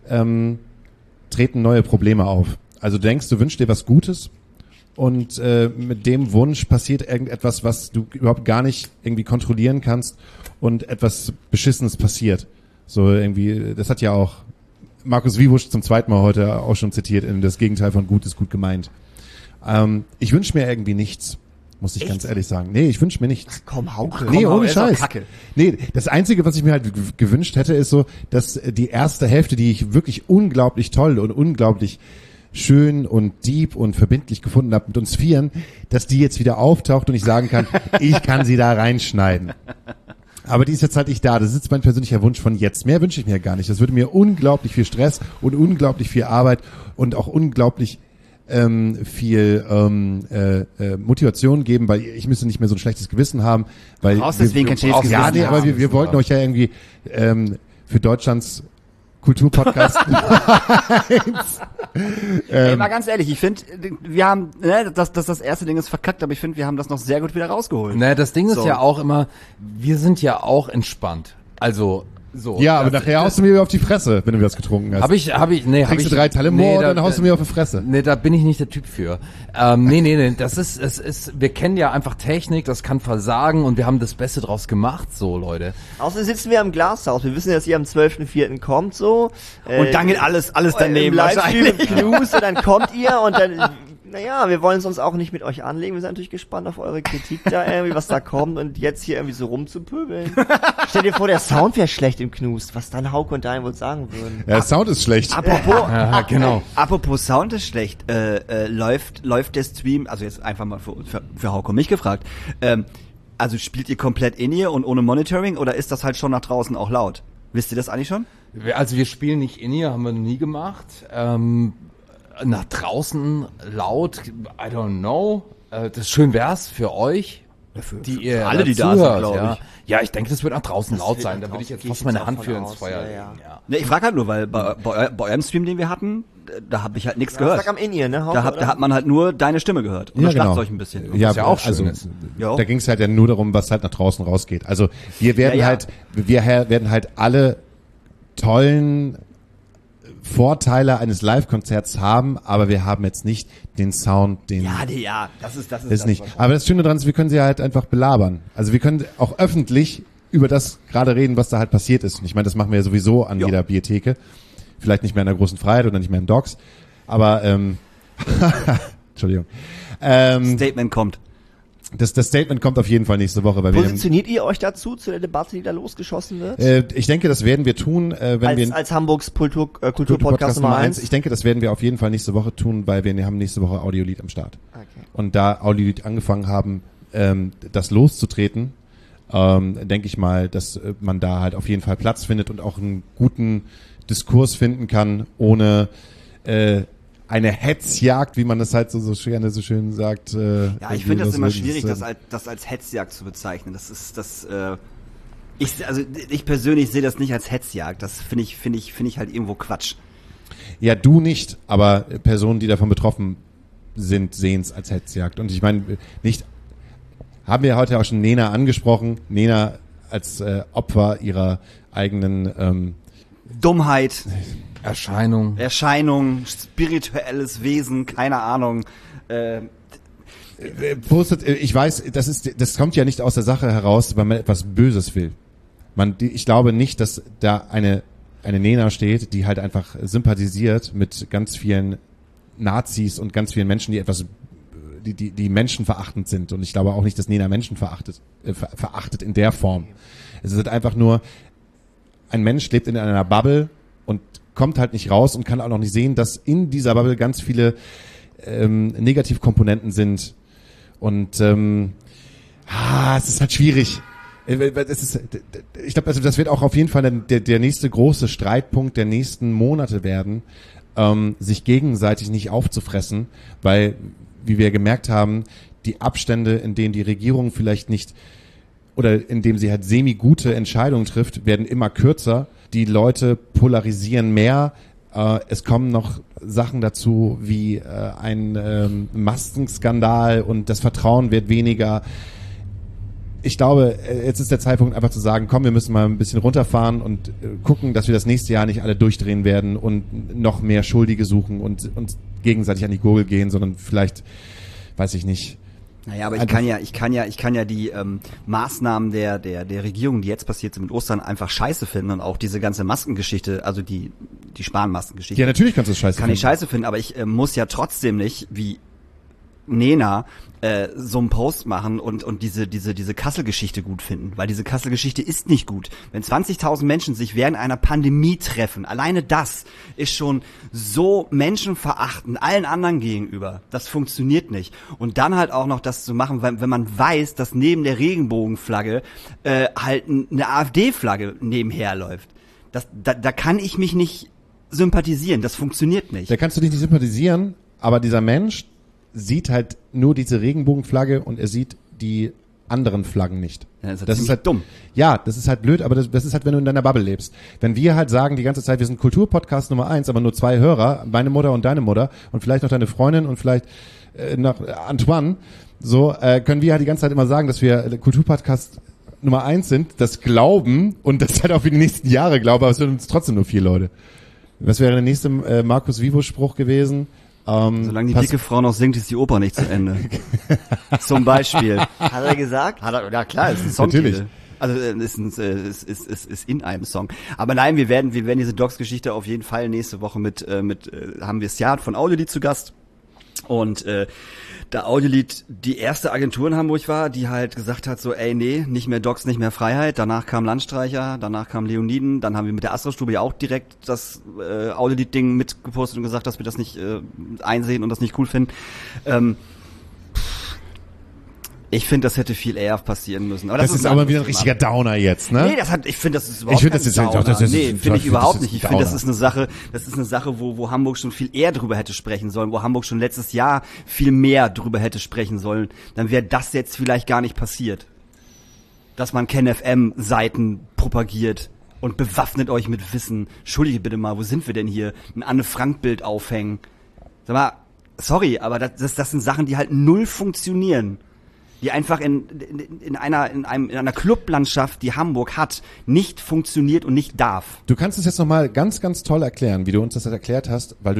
treten neue Probleme auf. Also du denkst, du wünschst dir was Gutes und mit dem Wunsch passiert irgendetwas, was du überhaupt gar nicht irgendwie kontrollieren kannst und etwas Beschissenes passiert. So irgendwie, das hat ja auch Markus Wiebusch zum 2. Mal heute auch schon zitiert, in das Gegenteil von gut ist gut gemeint. Ich wünsche mir irgendwie nichts. muss ich ganz ehrlich sagen. Nee, ich wünsche mir nichts. Komm, Hauke. Nee, ohne ist doch Scheiß. Kacke. Nee, das Einzige, was ich mir halt gewünscht hätte, ist so, dass die erste Hälfte, die ich wirklich unglaublich toll und unglaublich schön und deep und verbindlich gefunden habe mit uns Vieren, dass die jetzt wieder auftaucht und ich sagen kann, ich kann sie da reinschneiden. Aber die ist jetzt halt nicht da. Das ist mein persönlicher Wunsch von jetzt. Mehr wünsche ich mir gar nicht. Das würde mir unglaublich viel Stress und unglaublich viel Arbeit und auch unglaublich viel Motivation geben, weil ich müsste nicht mehr so ein schlechtes Gewissen haben. Weil Du brauchst deswegen kein schlechtes Ja, Gewissen nee, aber haben. wir wollten euch ja irgendwie für Deutschlands Kulturpodcast Ey, mal ganz ehrlich, ich finde, wir haben, das erste Ding ist verkackt, aber ich finde, wir haben das noch sehr gut wieder rausgeholt. Ne, das Ding ist So. ja auch immer, wir sind ja auch entspannt. Also, so. Ja, aber das, nachher haust du mir auf die Fresse, wenn du das getrunken hast. Trinkst du 3 Talemor, dann haust du mir auf die Fresse. Nee, da bin ich nicht der Typ für. Nee, es ist, wir kennen ja einfach Technik, das kann versagen und wir haben das Beste draus gemacht, so, Leute. Außerdem sitzen wir am Glashaus. Wir wissen, dass ihr am 12.04. kommt, so. Und dann geht alles daneben im Livestream wahrscheinlich. im News und dann kommt ihr und dann, naja, wir wollen es uns auch nicht mit euch anlegen. Wir sind natürlich gespannt auf eure Kritik da irgendwie, was da kommt und jetzt hier irgendwie so rumzupöbeln. Stell dir vor, der Sound wäre schlecht im Knust, was dann Hauke und Daniel wohl sagen würden. Ja, der Sound ist schlecht. Ja, genau. Apropos Sound ist schlecht, läuft der Stream, also jetzt einfach mal für Hauke und mich gefragt, also spielt ihr komplett in ihr und ohne Monitoring oder ist das halt schon nach draußen auch laut? Wisst ihr das eigentlich schon? Also wir spielen nicht in ihr, haben wir noch nie gemacht. Nach draußen laut, I don't know. Das schön wär's für euch, die ihr alle, die da zuhört, sind, glaub ja. ich. Ja, ich denke, das wird nach draußen laut wird sein. nach Da würde ich draußen, jetzt gehe ich fast meine jetzt Hand auch für von ins aus, Feuer ja, legen. Ja. Ne, ich frage halt nur, weil bei eurem Stream, den wir hatten, da habe ich halt nichts Sag gehört. am In-Ear, ne, Hauke, Da hat man halt nur deine Stimme gehört und Ja, das genau. Schlagzeug ein bisschen. Ja, was ja auch schön also, ist. Ja. da ging es halt ja nur darum, was halt nach draußen rausgeht. Also wir werden Ja, ja. werden halt alle tollen Vorteile eines Live-Konzerts haben, aber wir haben jetzt nicht den Sound, den Ja, das ist ist nicht. Aber das Schöne daran ist, wir können sie halt einfach belabern. Also wir können auch öffentlich über das gerade reden, was da halt passiert ist. Und ich meine, das machen wir ja sowieso an jeder Biertheke. Vielleicht nicht mehr in der großen Freiheit oder nicht mehr im Docs. Aber Entschuldigung. Statement kommt. Das Statement kommt auf jeden Fall nächste Woche, weil Positioniert ihr euch dazu, zu der Debatte, die da losgeschossen wird? ich denke, das werden wir tun, wenn wir Als Hamburgs Kulturpodcast Nummer 1. Ich denke, das werden wir auf jeden Fall nächste Woche tun, weil wir haben nächste Woche Audiolied am Start. Okay. Und da Audiolied angefangen haben, das loszutreten, denke ich mal, dass man da halt auf jeden Fall Platz findet und auch einen guten Diskurs finden kann, ohne eine Hetzjagd, wie man das halt so schön sagt. Ja, ich finde das immer schwierig, das als Hetzjagd zu bezeichnen. Das ist ich persönlich sehe das nicht als Hetzjagd. Das finde ich halt irgendwo Quatsch. Ja, du nicht, aber Personen, die davon betroffen sind, sehen es als Hetzjagd. Und ich meine, nicht, haben wir heute auch schon Nena angesprochen, Nena als Opfer ihrer eigenen Dummheit, Erscheinung. spirituelles Wesen, keine Ahnung. postet, ich weiß, das kommt ja nicht aus der Sache heraus, weil man etwas Böses will. Ich glaube nicht, dass da eine Nena steht, die halt einfach sympathisiert mit ganz vielen Nazis und ganz vielen Menschen, die menschenverachtend sind. Und ich glaube auch nicht, dass Nena Menschen verachtet in der Form. Es ist halt einfach nur, ein Mensch lebt in einer Bubble und kommt halt nicht raus und kann auch noch nicht sehen, dass in dieser Bubble ganz viele Negativkomponenten sind. Und es ist halt schwierig. Ich glaube, also das wird auch auf jeden Fall der nächste große Streitpunkt der nächsten Monate werden, sich gegenseitig nicht aufzufressen, weil, wie wir gemerkt haben, die Abstände, in denen die Regierung vielleicht nicht oder in dem sie halt semi-gute Entscheidungen trifft, werden immer kürzer. Die Leute polarisieren mehr. Es kommen noch Sachen dazu wie ein Maskenskandal und das Vertrauen wird weniger. Ich glaube, jetzt ist der Zeitpunkt einfach zu sagen, komm, wir müssen mal ein bisschen runterfahren und gucken, dass wir das nächste Jahr nicht alle durchdrehen werden und noch mehr Schuldige suchen und uns gegenseitig an die Gurgel gehen, sondern vielleicht, weiß ich nicht. Naja, aber ich kann ja die Maßnahmen der Regierung, die jetzt passiert sind mit Ostern, einfach scheiße finden und auch diese ganze Maskengeschichte, also die Spahn-Maskengeschichte. Ja, natürlich kannst du es scheiße Kann finden. ich scheiße finden, aber ich muss ja trotzdem nicht, wie Nena so einen Post machen und diese Kassel-Geschichte gut finden, weil diese Kassel-Geschichte ist nicht gut. Wenn 20.000 Menschen sich während einer Pandemie treffen, alleine das ist schon so menschenverachtend allen anderen gegenüber. Das funktioniert nicht. Und dann halt auch noch das zu machen, wenn man weiß, dass neben der Regenbogenflagge halt eine AfD-Flagge nebenher läuft. Da kann ich mich nicht sympathisieren. Das funktioniert nicht. Da kannst du dich nicht sympathisieren, aber dieser Mensch sieht halt nur diese Regenbogenflagge und er sieht die anderen Flaggen nicht. Ja, das ist halt dumm. Ja, das ist halt blöd, aber das ist halt, wenn du in deiner Bubble lebst. Wenn wir halt sagen die ganze Zeit, wir sind Kulturpodcast Nummer 1, aber nur 2 Hörer, meine Mutter und deine Mutter und vielleicht noch deine Freundin und vielleicht noch Antoine, so können wir halt die ganze Zeit immer sagen, dass wir Kulturpodcast Nummer 1 sind, das glauben und das halt auch für die nächsten Jahre glauben, aber es sind uns trotzdem nur 4 Leute. Was wäre der nächste Markus Vivo-Spruch gewesen? Solange die dicke Frau noch singt, ist die Oper nicht zu Ende. Zum Beispiel. Hat er gesagt? Ja klar, ist ein Songtitel. Also ist in einem Song. Aber nein, wir werden diese Docs-Geschichte auf jeden Fall nächste Woche mit haben wir Sjad von Audiolied zu Gast. Und da Audiolied die erste Agentur in Hamburg war, die halt gesagt hat, so ey, nee, nicht mehr Docs, nicht mehr Freiheit. Danach kam Landstreicher, danach kam Leoniden, dann haben wir mit der Astra-Stube ja auch direkt das Audiolied-Ding mitgepostet und gesagt, dass wir das nicht einsehen und das nicht cool finden. Ich finde, das hätte viel eher passieren müssen. Aber das ist aber wieder ein richtiger Downer jetzt, ne? Nee, ich finde, das ist überhaupt kein Downer. Nee, finde ich überhaupt nicht. Ich finde, Downer. das ist eine Sache, wo Hamburg schon viel eher drüber hätte sprechen sollen, wo Hamburg schon letztes Jahr viel mehr drüber hätte sprechen sollen. Dann wäre das jetzt vielleicht gar nicht passiert. Dass man KenFM-Seiten propagiert und bewaffnet euch mit Wissen. Entschuldige bitte mal, wo sind wir denn hier? Ein Anne-Frank-Bild aufhängen. Sag mal, sorry, aber das sind Sachen, die halt null funktionieren. Die einfach in einer Clublandschaft, die Hamburg hat, nicht funktioniert und nicht darf. Du kannst es jetzt nochmal ganz, ganz toll erklären, wie du uns das erklärt hast, weil du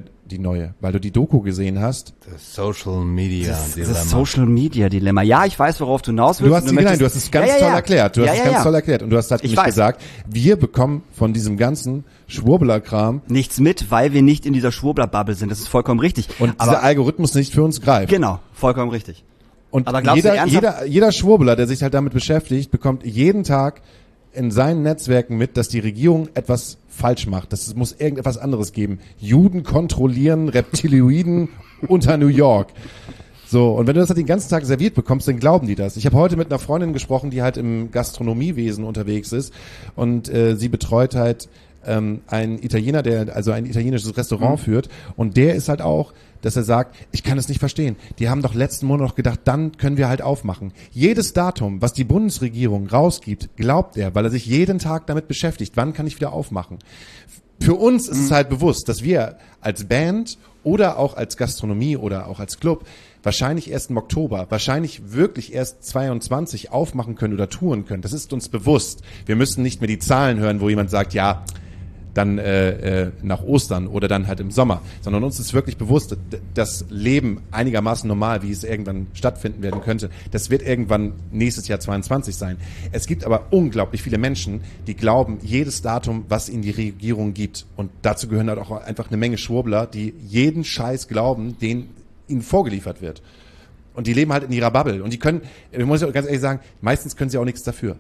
weil du die Doku gesehen hast. Das Social Media Dilemma. Das Social Media Dilemma. Ja, ich weiß, worauf du hinaus willst. Du hast es ganz toll erklärt. Du hast es ganz toll erklärt. Und du hast halt nicht gesagt, wir bekommen von diesem ganzen Schwurbler-Kram nichts mit, weil wir nicht in dieser Schwurbler-Bubble sind. Das ist vollkommen richtig. Und dieser Algorithmus nicht für uns greift. Genau, vollkommen richtig. Und aber jeder Schwurbler, der sich halt damit beschäftigt, bekommt jeden Tag in seinen Netzwerken mit, dass die Regierung etwas falsch macht. Es muss irgendetwas anderes geben. Juden kontrollieren Reptiloiden unter New York. So, und wenn du das halt den ganzen Tag serviert bekommst, dann glauben die das. Ich habe heute mit einer Freundin gesprochen, die halt im Gastronomiewesen unterwegs ist und sie betreut halt einen Italiener, der also ein italienisches Restaurant führt, und der ist halt auch, dass er sagt, ich kann es nicht verstehen. Die haben doch letzten Monat noch gedacht, dann können wir halt aufmachen. Jedes Datum, was die Bundesregierung rausgibt, glaubt er, weil er sich jeden Tag damit beschäftigt. Wann kann ich wieder aufmachen? Für uns ist es halt bewusst, dass wir als Band oder auch als Gastronomie oder auch als Club wahrscheinlich erst im Oktober, wahrscheinlich wirklich erst 22 aufmachen können oder touren können. Das ist uns bewusst. Wir müssen nicht mehr die Zahlen hören, wo jemand sagt, ja, dann nach Ostern oder dann halt im Sommer, sondern uns ist wirklich bewusst, das Leben einigermaßen normal, wie es irgendwann stattfinden werden könnte, das wird irgendwann nächstes Jahr 22 sein. Es gibt aber unglaublich viele Menschen, die glauben, jedes Datum, was ihnen die Regierung gibt, und dazu gehören halt auch einfach eine Menge Schwurbler, die jeden Scheiß glauben, den ihnen vorgeliefert wird. Und die leben halt in ihrer Bubble. Und die können, ich muss ganz ehrlich sagen, meistens können sie auch nichts dafür.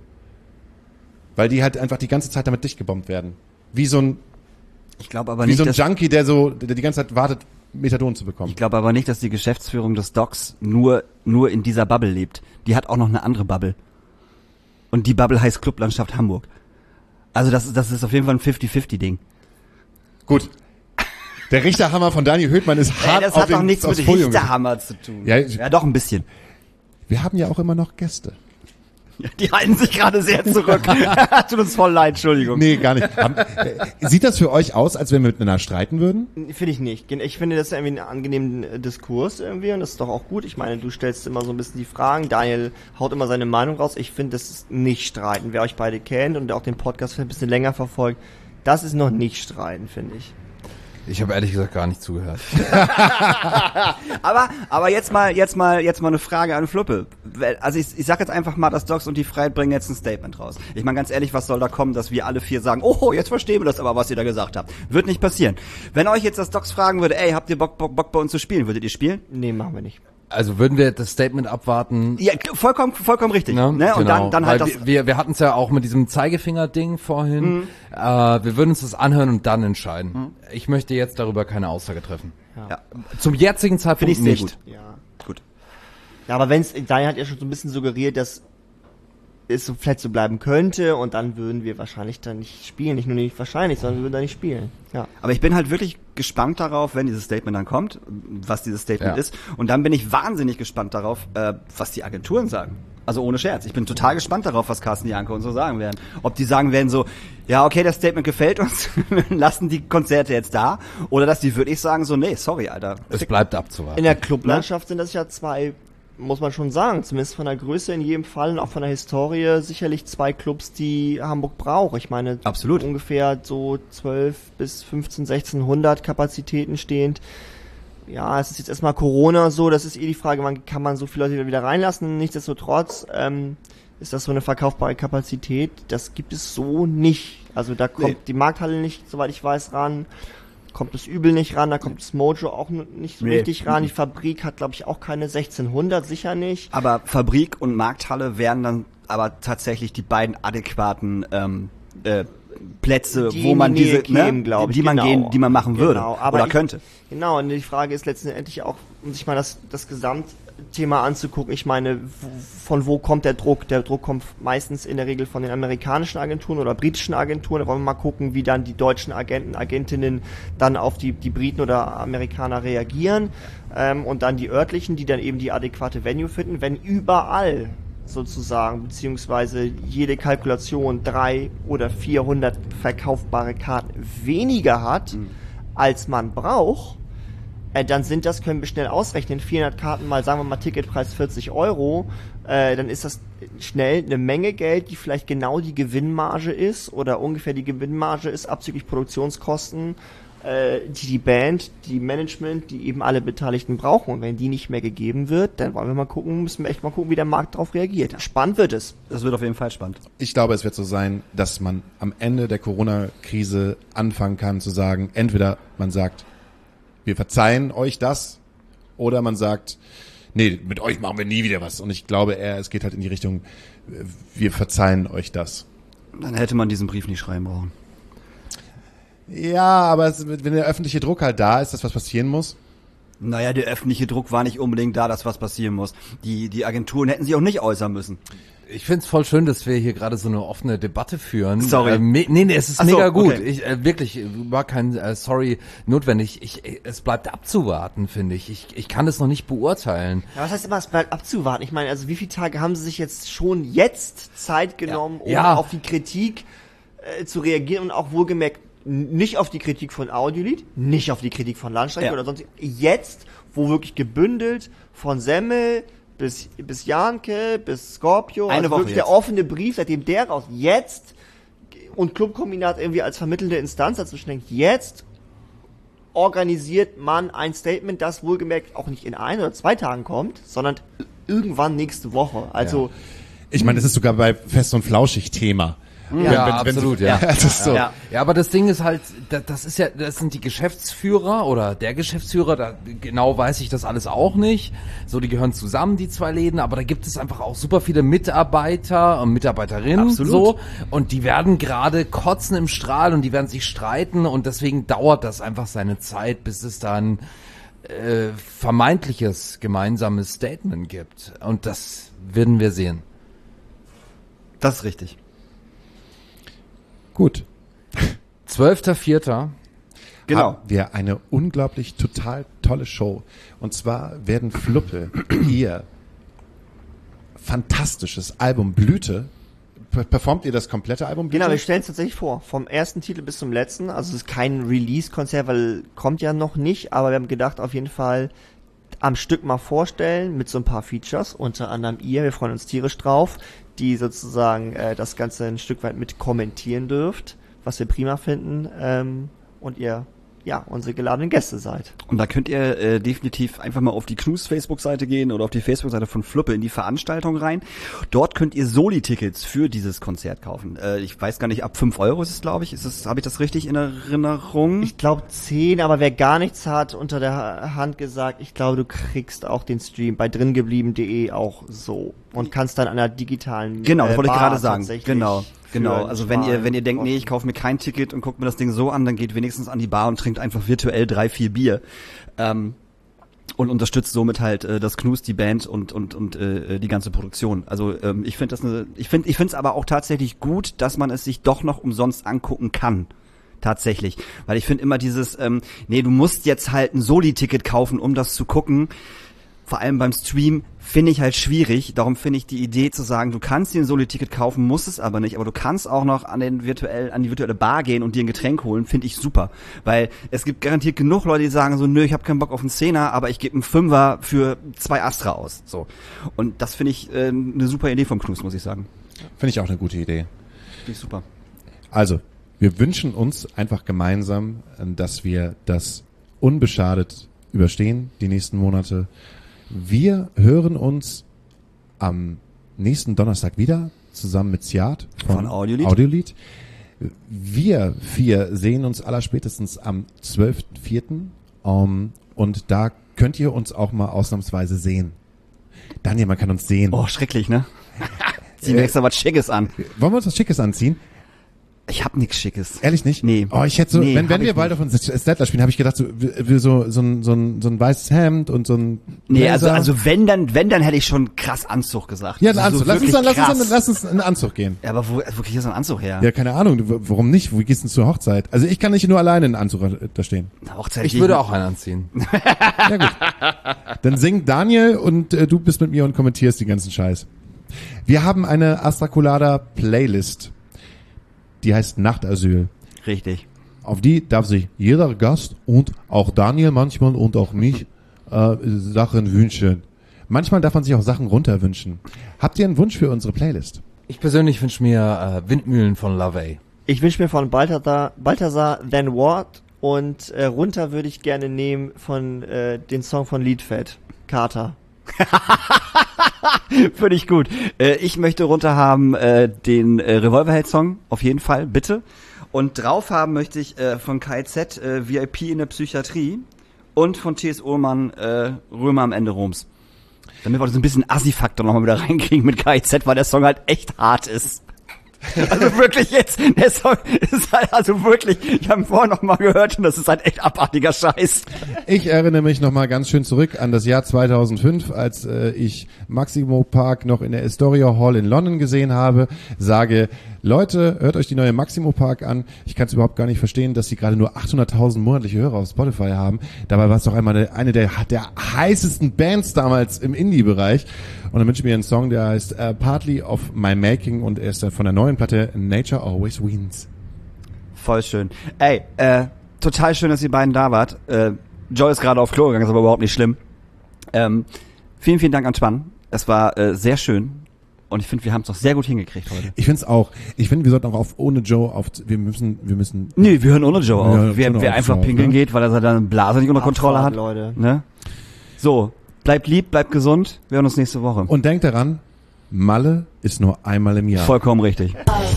Weil die halt einfach die ganze Zeit damit dicht gebombt werden. Wie so ein Junkie, der die ganze Zeit wartet, Methadon zu bekommen. Ich glaube aber nicht, dass die Geschäftsführung des Docs nur in dieser Bubble lebt. Die hat auch noch eine andere Bubble. Und die Bubble heißt Clublandschaft Hamburg. Also das ist auf jeden Fall ein 50-50-Ding. Gut. Der Richterhammer von Daniel Höhtmann ist hart das hat doch nichts mit Richterhammer zu tun. Ja, doch ein bisschen. Wir haben ja auch immer noch Gäste. Die halten sich gerade sehr zurück. Tut uns voll leid, Entschuldigung. Nee, gar nicht. Sieht das für euch aus, als wenn wir miteinander streiten würden? Finde ich nicht. Ich finde das irgendwie einen angenehmen Diskurs irgendwie, und das ist doch auch gut. Ich meine, du stellst immer so ein bisschen die Fragen, Daniel haut immer seine Meinung raus. Ich finde, das ist nicht streiten. Wer euch beide kennt und auch den Podcast ein bisschen länger verfolgt, das ist noch nicht streiten, finde ich. Ich habe ehrlich gesagt gar nicht zugehört. aber jetzt mal eine Frage an Fluppe. Also ich sag jetzt einfach mal, dass Docs und die Freiheit bringen jetzt ein Statement raus. Ich meine ganz ehrlich, was soll da kommen, dass wir alle 4 sagen, oh, jetzt verstehen wir das aber, was ihr da gesagt habt. Wird nicht passieren. Wenn euch jetzt das Docs fragen würde, ey, habt ihr Bock bei uns zu spielen, würdet ihr spielen? Nee, machen wir nicht. Also würden wir das Statement abwarten? Ja, vollkommen richtig. Ne? Ne? Und Genau. dann halt Weil das. wir hatten es ja auch mit diesem Zeigefinger-Ding vorhin. Wir würden uns das anhören und dann entscheiden. Ich möchte jetzt darüber keine Aussage treffen. Ja. Zum jetzigen Finde Zeitpunkt ich sehr nicht. gut. Ja. Gut. Ja, aber Daniel hat ja schon so ein bisschen suggeriert, dass es so vielleicht so bleiben könnte und dann würden wir wahrscheinlich dann nicht spielen. Nicht nur nicht wahrscheinlich, sondern wir würden da nicht spielen. Ja. Aber ich bin halt wirklich gespannt darauf, wenn dieses Statement dann kommt, was dieses Statement ist. Und dann bin ich wahnsinnig gespannt darauf, was die Agenturen sagen. Also ohne Scherz. Ich bin total gespannt darauf, was Carsten Janke und so sagen werden. Ob die sagen werden so, ja, okay, das Statement gefällt uns, lassen die Konzerte jetzt da. Oder dass die wirklich sagen so, nee, sorry, Alter. Es bleibt abzuwarten. In der Clublandschaft sind das ja zwei, muss man schon sagen, zumindest von der Größe in jedem Fall und auch von der Historie sicherlich zwei Clubs, die Hamburg braucht. Ich meine, Absolut. ungefähr so 12 bis 15, 1600 Kapazitäten stehend. Ja, es ist jetzt erstmal Corona so, das ist die Frage, wann kann man so viele Leute wieder reinlassen? Nichtsdestotrotz ist das so eine verkaufbare Kapazität. Das gibt es so nicht. Also da kommt die Markthalle nicht, soweit ich weiß, ran. Kommt das Übel nicht ran, da kommt das Mojo auch nicht so richtig ran. Die Fabrik hat, glaube ich, auch keine 1600, sicher nicht. Aber Fabrik und Markthalle wären dann aber tatsächlich die beiden adäquaten Plätze, Die wo in man die Nähe diese, kämen, glaub ich, die man genau. die man machen würde aber oder könnte. Genau, und die Frage ist letztendlich auch, um sich mal das Gesamtthema anzugucken. Ich meine, von wo kommt der Druck? Der Druck kommt meistens in der Regel von den amerikanischen Agenturen oder britischen Agenturen. Da wollen wir mal gucken, wie dann die deutschen Agenten, Agentinnen dann auf die Briten oder Amerikaner reagieren. Und dann die örtlichen, die dann eben die adäquate Venue finden. Wenn überall sozusagen, beziehungsweise jede Kalkulation 300 oder 400 verkaufbare Karten weniger hat, als man braucht, dann können wir schnell ausrechnen, 400 Karten mal, sagen wir mal, Ticketpreis 40 €, dann ist das schnell eine Menge Geld, die vielleicht genau die Gewinnmarge ist oder ungefähr die Gewinnmarge ist, abzüglich Produktionskosten, die Band, die Management, die eben alle Beteiligten brauchen. Und wenn die nicht mehr gegeben wird, dann müssen wir echt mal gucken, wie der Markt darauf reagiert. Spannend wird es. Das wird auf jeden Fall spannend. Ich glaube, es wird so sein, dass man am Ende der Corona-Krise anfangen kann zu sagen, entweder man sagt, wir verzeihen euch das, oder man sagt, nee, mit euch machen wir nie wieder was. Und ich glaube eher, es geht halt in die Richtung, wir verzeihen euch das. Dann hätte man diesen Brief nicht schreiben brauchen. Ja, aber wenn der öffentliche Druck halt da ist, dass was passieren muss. Naja, der öffentliche Druck war nicht unbedingt da, dass was passieren muss. Die Agenturen hätten sich auch nicht äußern müssen. Ich find's voll schön, dass wir hier gerade so eine offene Debatte führen. Sorry. Nee, es ist Ach so, mega gut. okay. Ich wirklich war kein Sorry notwendig. Es bleibt abzuwarten, finde ich. Ich kann es noch nicht beurteilen. Ja, was heißt immer, es bleibt abzuwarten? Ich meine, also wie viele Tage haben sie sich jetzt schon Zeit genommen, um Ja. auf die Kritik zu reagieren und auch wohlgemerkt nicht auf die Kritik von Audiolied, nicht auf die Kritik von Landstreicher oder sonst. Jetzt, wo wirklich gebündelt von Semmel bis Janke, bis Scorpio, Eine Woche wirklich jetzt. der offene Brief, seitdem der raus, jetzt, und Clubkombinat irgendwie als vermittelnde Instanz dazwischen denkt, jetzt organisiert man ein Statement, das wohlgemerkt auch nicht in 1 oder 2 Tagen kommt, sondern irgendwann nächste Woche. Also, Ich meine, das ist sogar bei Fest und Flauschig Thema. Ja, absolut, ja. Das ist so. Ja. Ja, aber das Ding ist halt, das sind die Geschäftsführer oder der Geschäftsführer, da genau weiß ich das alles auch nicht. So, die gehören zusammen, die zwei Läden, aber da gibt es einfach auch super viele Mitarbeiter und Mitarbeiterinnen. Absolut. So, und die werden gerade kotzen im Strahl und die werden sich streiten und deswegen dauert das einfach seine Zeit, bis es dann vermeintliches gemeinsames Statement gibt. Und das werden wir sehen. Das ist richtig. Gut. 12.04. Genau. Haben wir eine unglaublich total tolle Show. Und zwar werden Fluppe ihr fantastisches Album Blüte, performt ihr das komplette Album Blüte? genau, wir stellen es tatsächlich vor. Vom ersten Titel bis zum letzten. Also es ist kein Release-Konzert, weil kommt ja noch nicht. Aber wir haben gedacht, auf jeden Fall am Stück mal vorstellen mit so ein paar Features. Unter anderem ihr, wir freuen uns tierisch drauf, die sozusagen das Ganze ein Stück weit mit kommentieren dürft, was wir prima finden. Und ihr unsere geladenen Gäste seid. Und da könnt ihr definitiv einfach mal auf die Knus Facebook-Seite gehen oder auf die Facebook-Seite von Fluppe in die Veranstaltung rein. Dort könnt ihr Soli-Tickets für dieses Konzert kaufen. Ich weiß gar nicht, ab 5 € ist es, glaube ich. Habe ich das richtig in Erinnerung? Ich glaube 10, aber wer gar nichts hat, unter der Hand gesagt, ich glaube, du kriegst auch den Stream bei dringeblieben.de auch so und kannst dann an einer digitalen Genau, das wollte ich Bar gerade sagen. tatsächlich Genau. Also wenn ihr denkt, nee, kosten. ich kaufe mir kein Ticket und guckt mir das Ding so an, dann geht wenigstens an die Bar und trinkt einfach virtuell 3-4 Bier. Und unterstützt somit halt das Knus, die Band und die ganze Produktion. Also ich finde ich finde es aber auch tatsächlich gut, dass man es sich doch noch umsonst angucken kann. Tatsächlich. Weil ich finde immer dieses, nee, du musst jetzt halt ein Soli-Ticket kaufen, um das zu gucken. Vor allem beim Stream finde ich halt schwierig. Darum finde ich die Idee zu sagen, du kannst dir ein Soli-Ticket kaufen, musst es aber nicht. Aber du kannst auch noch an die virtuelle Bar gehen und dir ein Getränk holen, finde ich super. Weil es gibt garantiert genug Leute, die sagen so, nö, ich habe keinen Bock auf einen Zehner, aber ich gebe einen Fünfer für 2 Astra aus. So. Und das finde ich eine super Idee vom Knus, muss ich sagen. Finde ich auch eine gute Idee. Finde ich super. Also, wir wünschen uns einfach gemeinsam, dass wir das unbeschadet überstehen, die nächsten Monate. Wir hören uns am nächsten Donnerstag wieder, zusammen mit Siad von Audiolied. Wir 4 sehen uns allerspätestens am 12.04. Und da könnt ihr uns auch mal ausnahmsweise sehen. Daniel, man kann uns sehen. Oh, schrecklich, ne? Zieh mir extra was Schickes an. Wollen wir uns was Schickes anziehen? Ich hab nix Schickes. Ehrlich nicht? Nee. Oh, ich hätte so, Nee, wenn hab wir ich bald nicht. auf uns Stettler spielen, habe ich gedacht, so ein weißes Hemd und so ein Nee, Blazer. also wenn dann hätte ich schon krass Anzug gesagt. Ja, ein Also Anzug. so Lass wirklich krass. uns einen Anzug gehen. Ja, aber wo kriegst du so einen Anzug her? Ja, keine Ahnung. Warum nicht? Wo gehst du denn zur Hochzeit? Also ich kann nicht nur alleine in Anzug da stehen. Na, Hochzeit Ich würde auch einen anziehen. Ja gut. Dann singt Daniel und du bist mit mir und kommentierst die ganzen Scheiß. Wir haben eine Astra Colada Playlist. Die heißt Nachtasyl. Richtig. Auf die darf sich jeder Gast und auch Daniel manchmal und auch mich Sachen wünschen. Manchmal darf man sich auch Sachen runterwünschen. Habt ihr einen Wunsch für unsere Playlist? Ich persönlich wünsche mir Windmühlen von Lavey. Ich wünsche mir von Balthasar Then What und runter würde ich gerne nehmen von den Song von Liedfett, Kater. Finde ich gut. Ich möchte runter haben den Revolverheld-Song, auf jeden Fall, bitte. Und drauf haben möchte ich von KZ VIP in der Psychiatrie und von T.S. Ullmann Römer am Ende Roms. Damit wir so ein bisschen Assi-Faktor nochmal wieder reinkriegen mit KZ, weil der Song halt echt hart ist. Also wirklich jetzt, der Song ist halt also wirklich, ich habe ihn vorher noch mal gehört und das ist halt echt abartiger Scheiß. Ich erinnere mich noch mal ganz schön zurück an das Jahr 2005, als ich Maximo Park noch in der Astoria Hall in London gesehen habe. Sage, Leute, hört euch die neue Maximo Park an. Ich kann es überhaupt gar nicht verstehen, dass sie gerade nur 800.000 monatliche Hörer auf Spotify haben. Dabei war es doch einmal eine der heißesten Bands damals im Indie-Bereich. Und dann wünsche ich mir einen Song, der heißt Partly of My Making und er ist von der neuen Platte Nature Always Wins. Voll schön. Ey, total schön, dass ihr beiden da wart. Joy ist gerade auf Klo gegangen, ist aber überhaupt nicht schlimm. Vielen, vielen Dank an Spann. Es war sehr schön. Und ich finde, wir haben es doch sehr gut hingekriegt heute. Ich finde es auch. Ich finde, wir sollten auch ohne Joe wir müssen. Nee, wir hören ohne Joe Ja, auf. ohne Wer einfach auf, pinkeln ne? geht, weil er seine Blase nicht unter Kontrolle hat. Leute. Ne? So, bleibt lieb, bleibt gesund. Wir hören uns nächste Woche. Und denkt daran, Malle ist nur einmal im Jahr. Vollkommen richtig.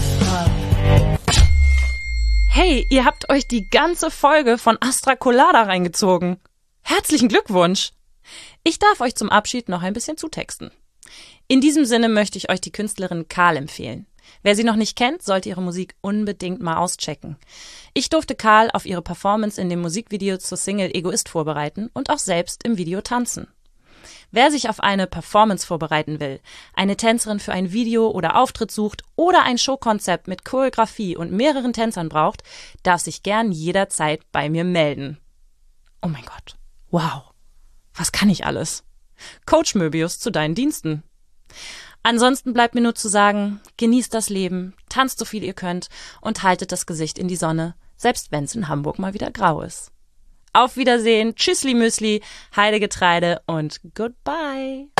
Hey, ihr habt euch die ganze Folge von Astra Colada reingezogen. Herzlichen Glückwunsch! Ich darf euch zum Abschied noch ein bisschen zutexten. In diesem Sinne möchte ich euch die Künstlerin Karl empfehlen. Wer sie noch nicht kennt, sollte ihre Musik unbedingt mal auschecken. Ich durfte Karl auf ihre Performance in dem Musikvideo zur Single Egoist vorbereiten und auch selbst im Video tanzen. Wer sich auf eine Performance vorbereiten will, eine Tänzerin für ein Video oder Auftritt sucht oder ein Showkonzept mit Choreografie und mehreren Tänzern braucht, darf sich gern jederzeit bei mir melden. Oh mein Gott, wow, was kann ich alles? Coach Möbius zu deinen Diensten. Ansonsten bleibt mir nur zu sagen, genießt das Leben, tanzt so viel ihr könnt und haltet das Gesicht in die Sonne, selbst wenn es in Hamburg mal wieder grau ist. Auf Wiedersehen, Tschüssli Müsli, Heide Getreide und Goodbye.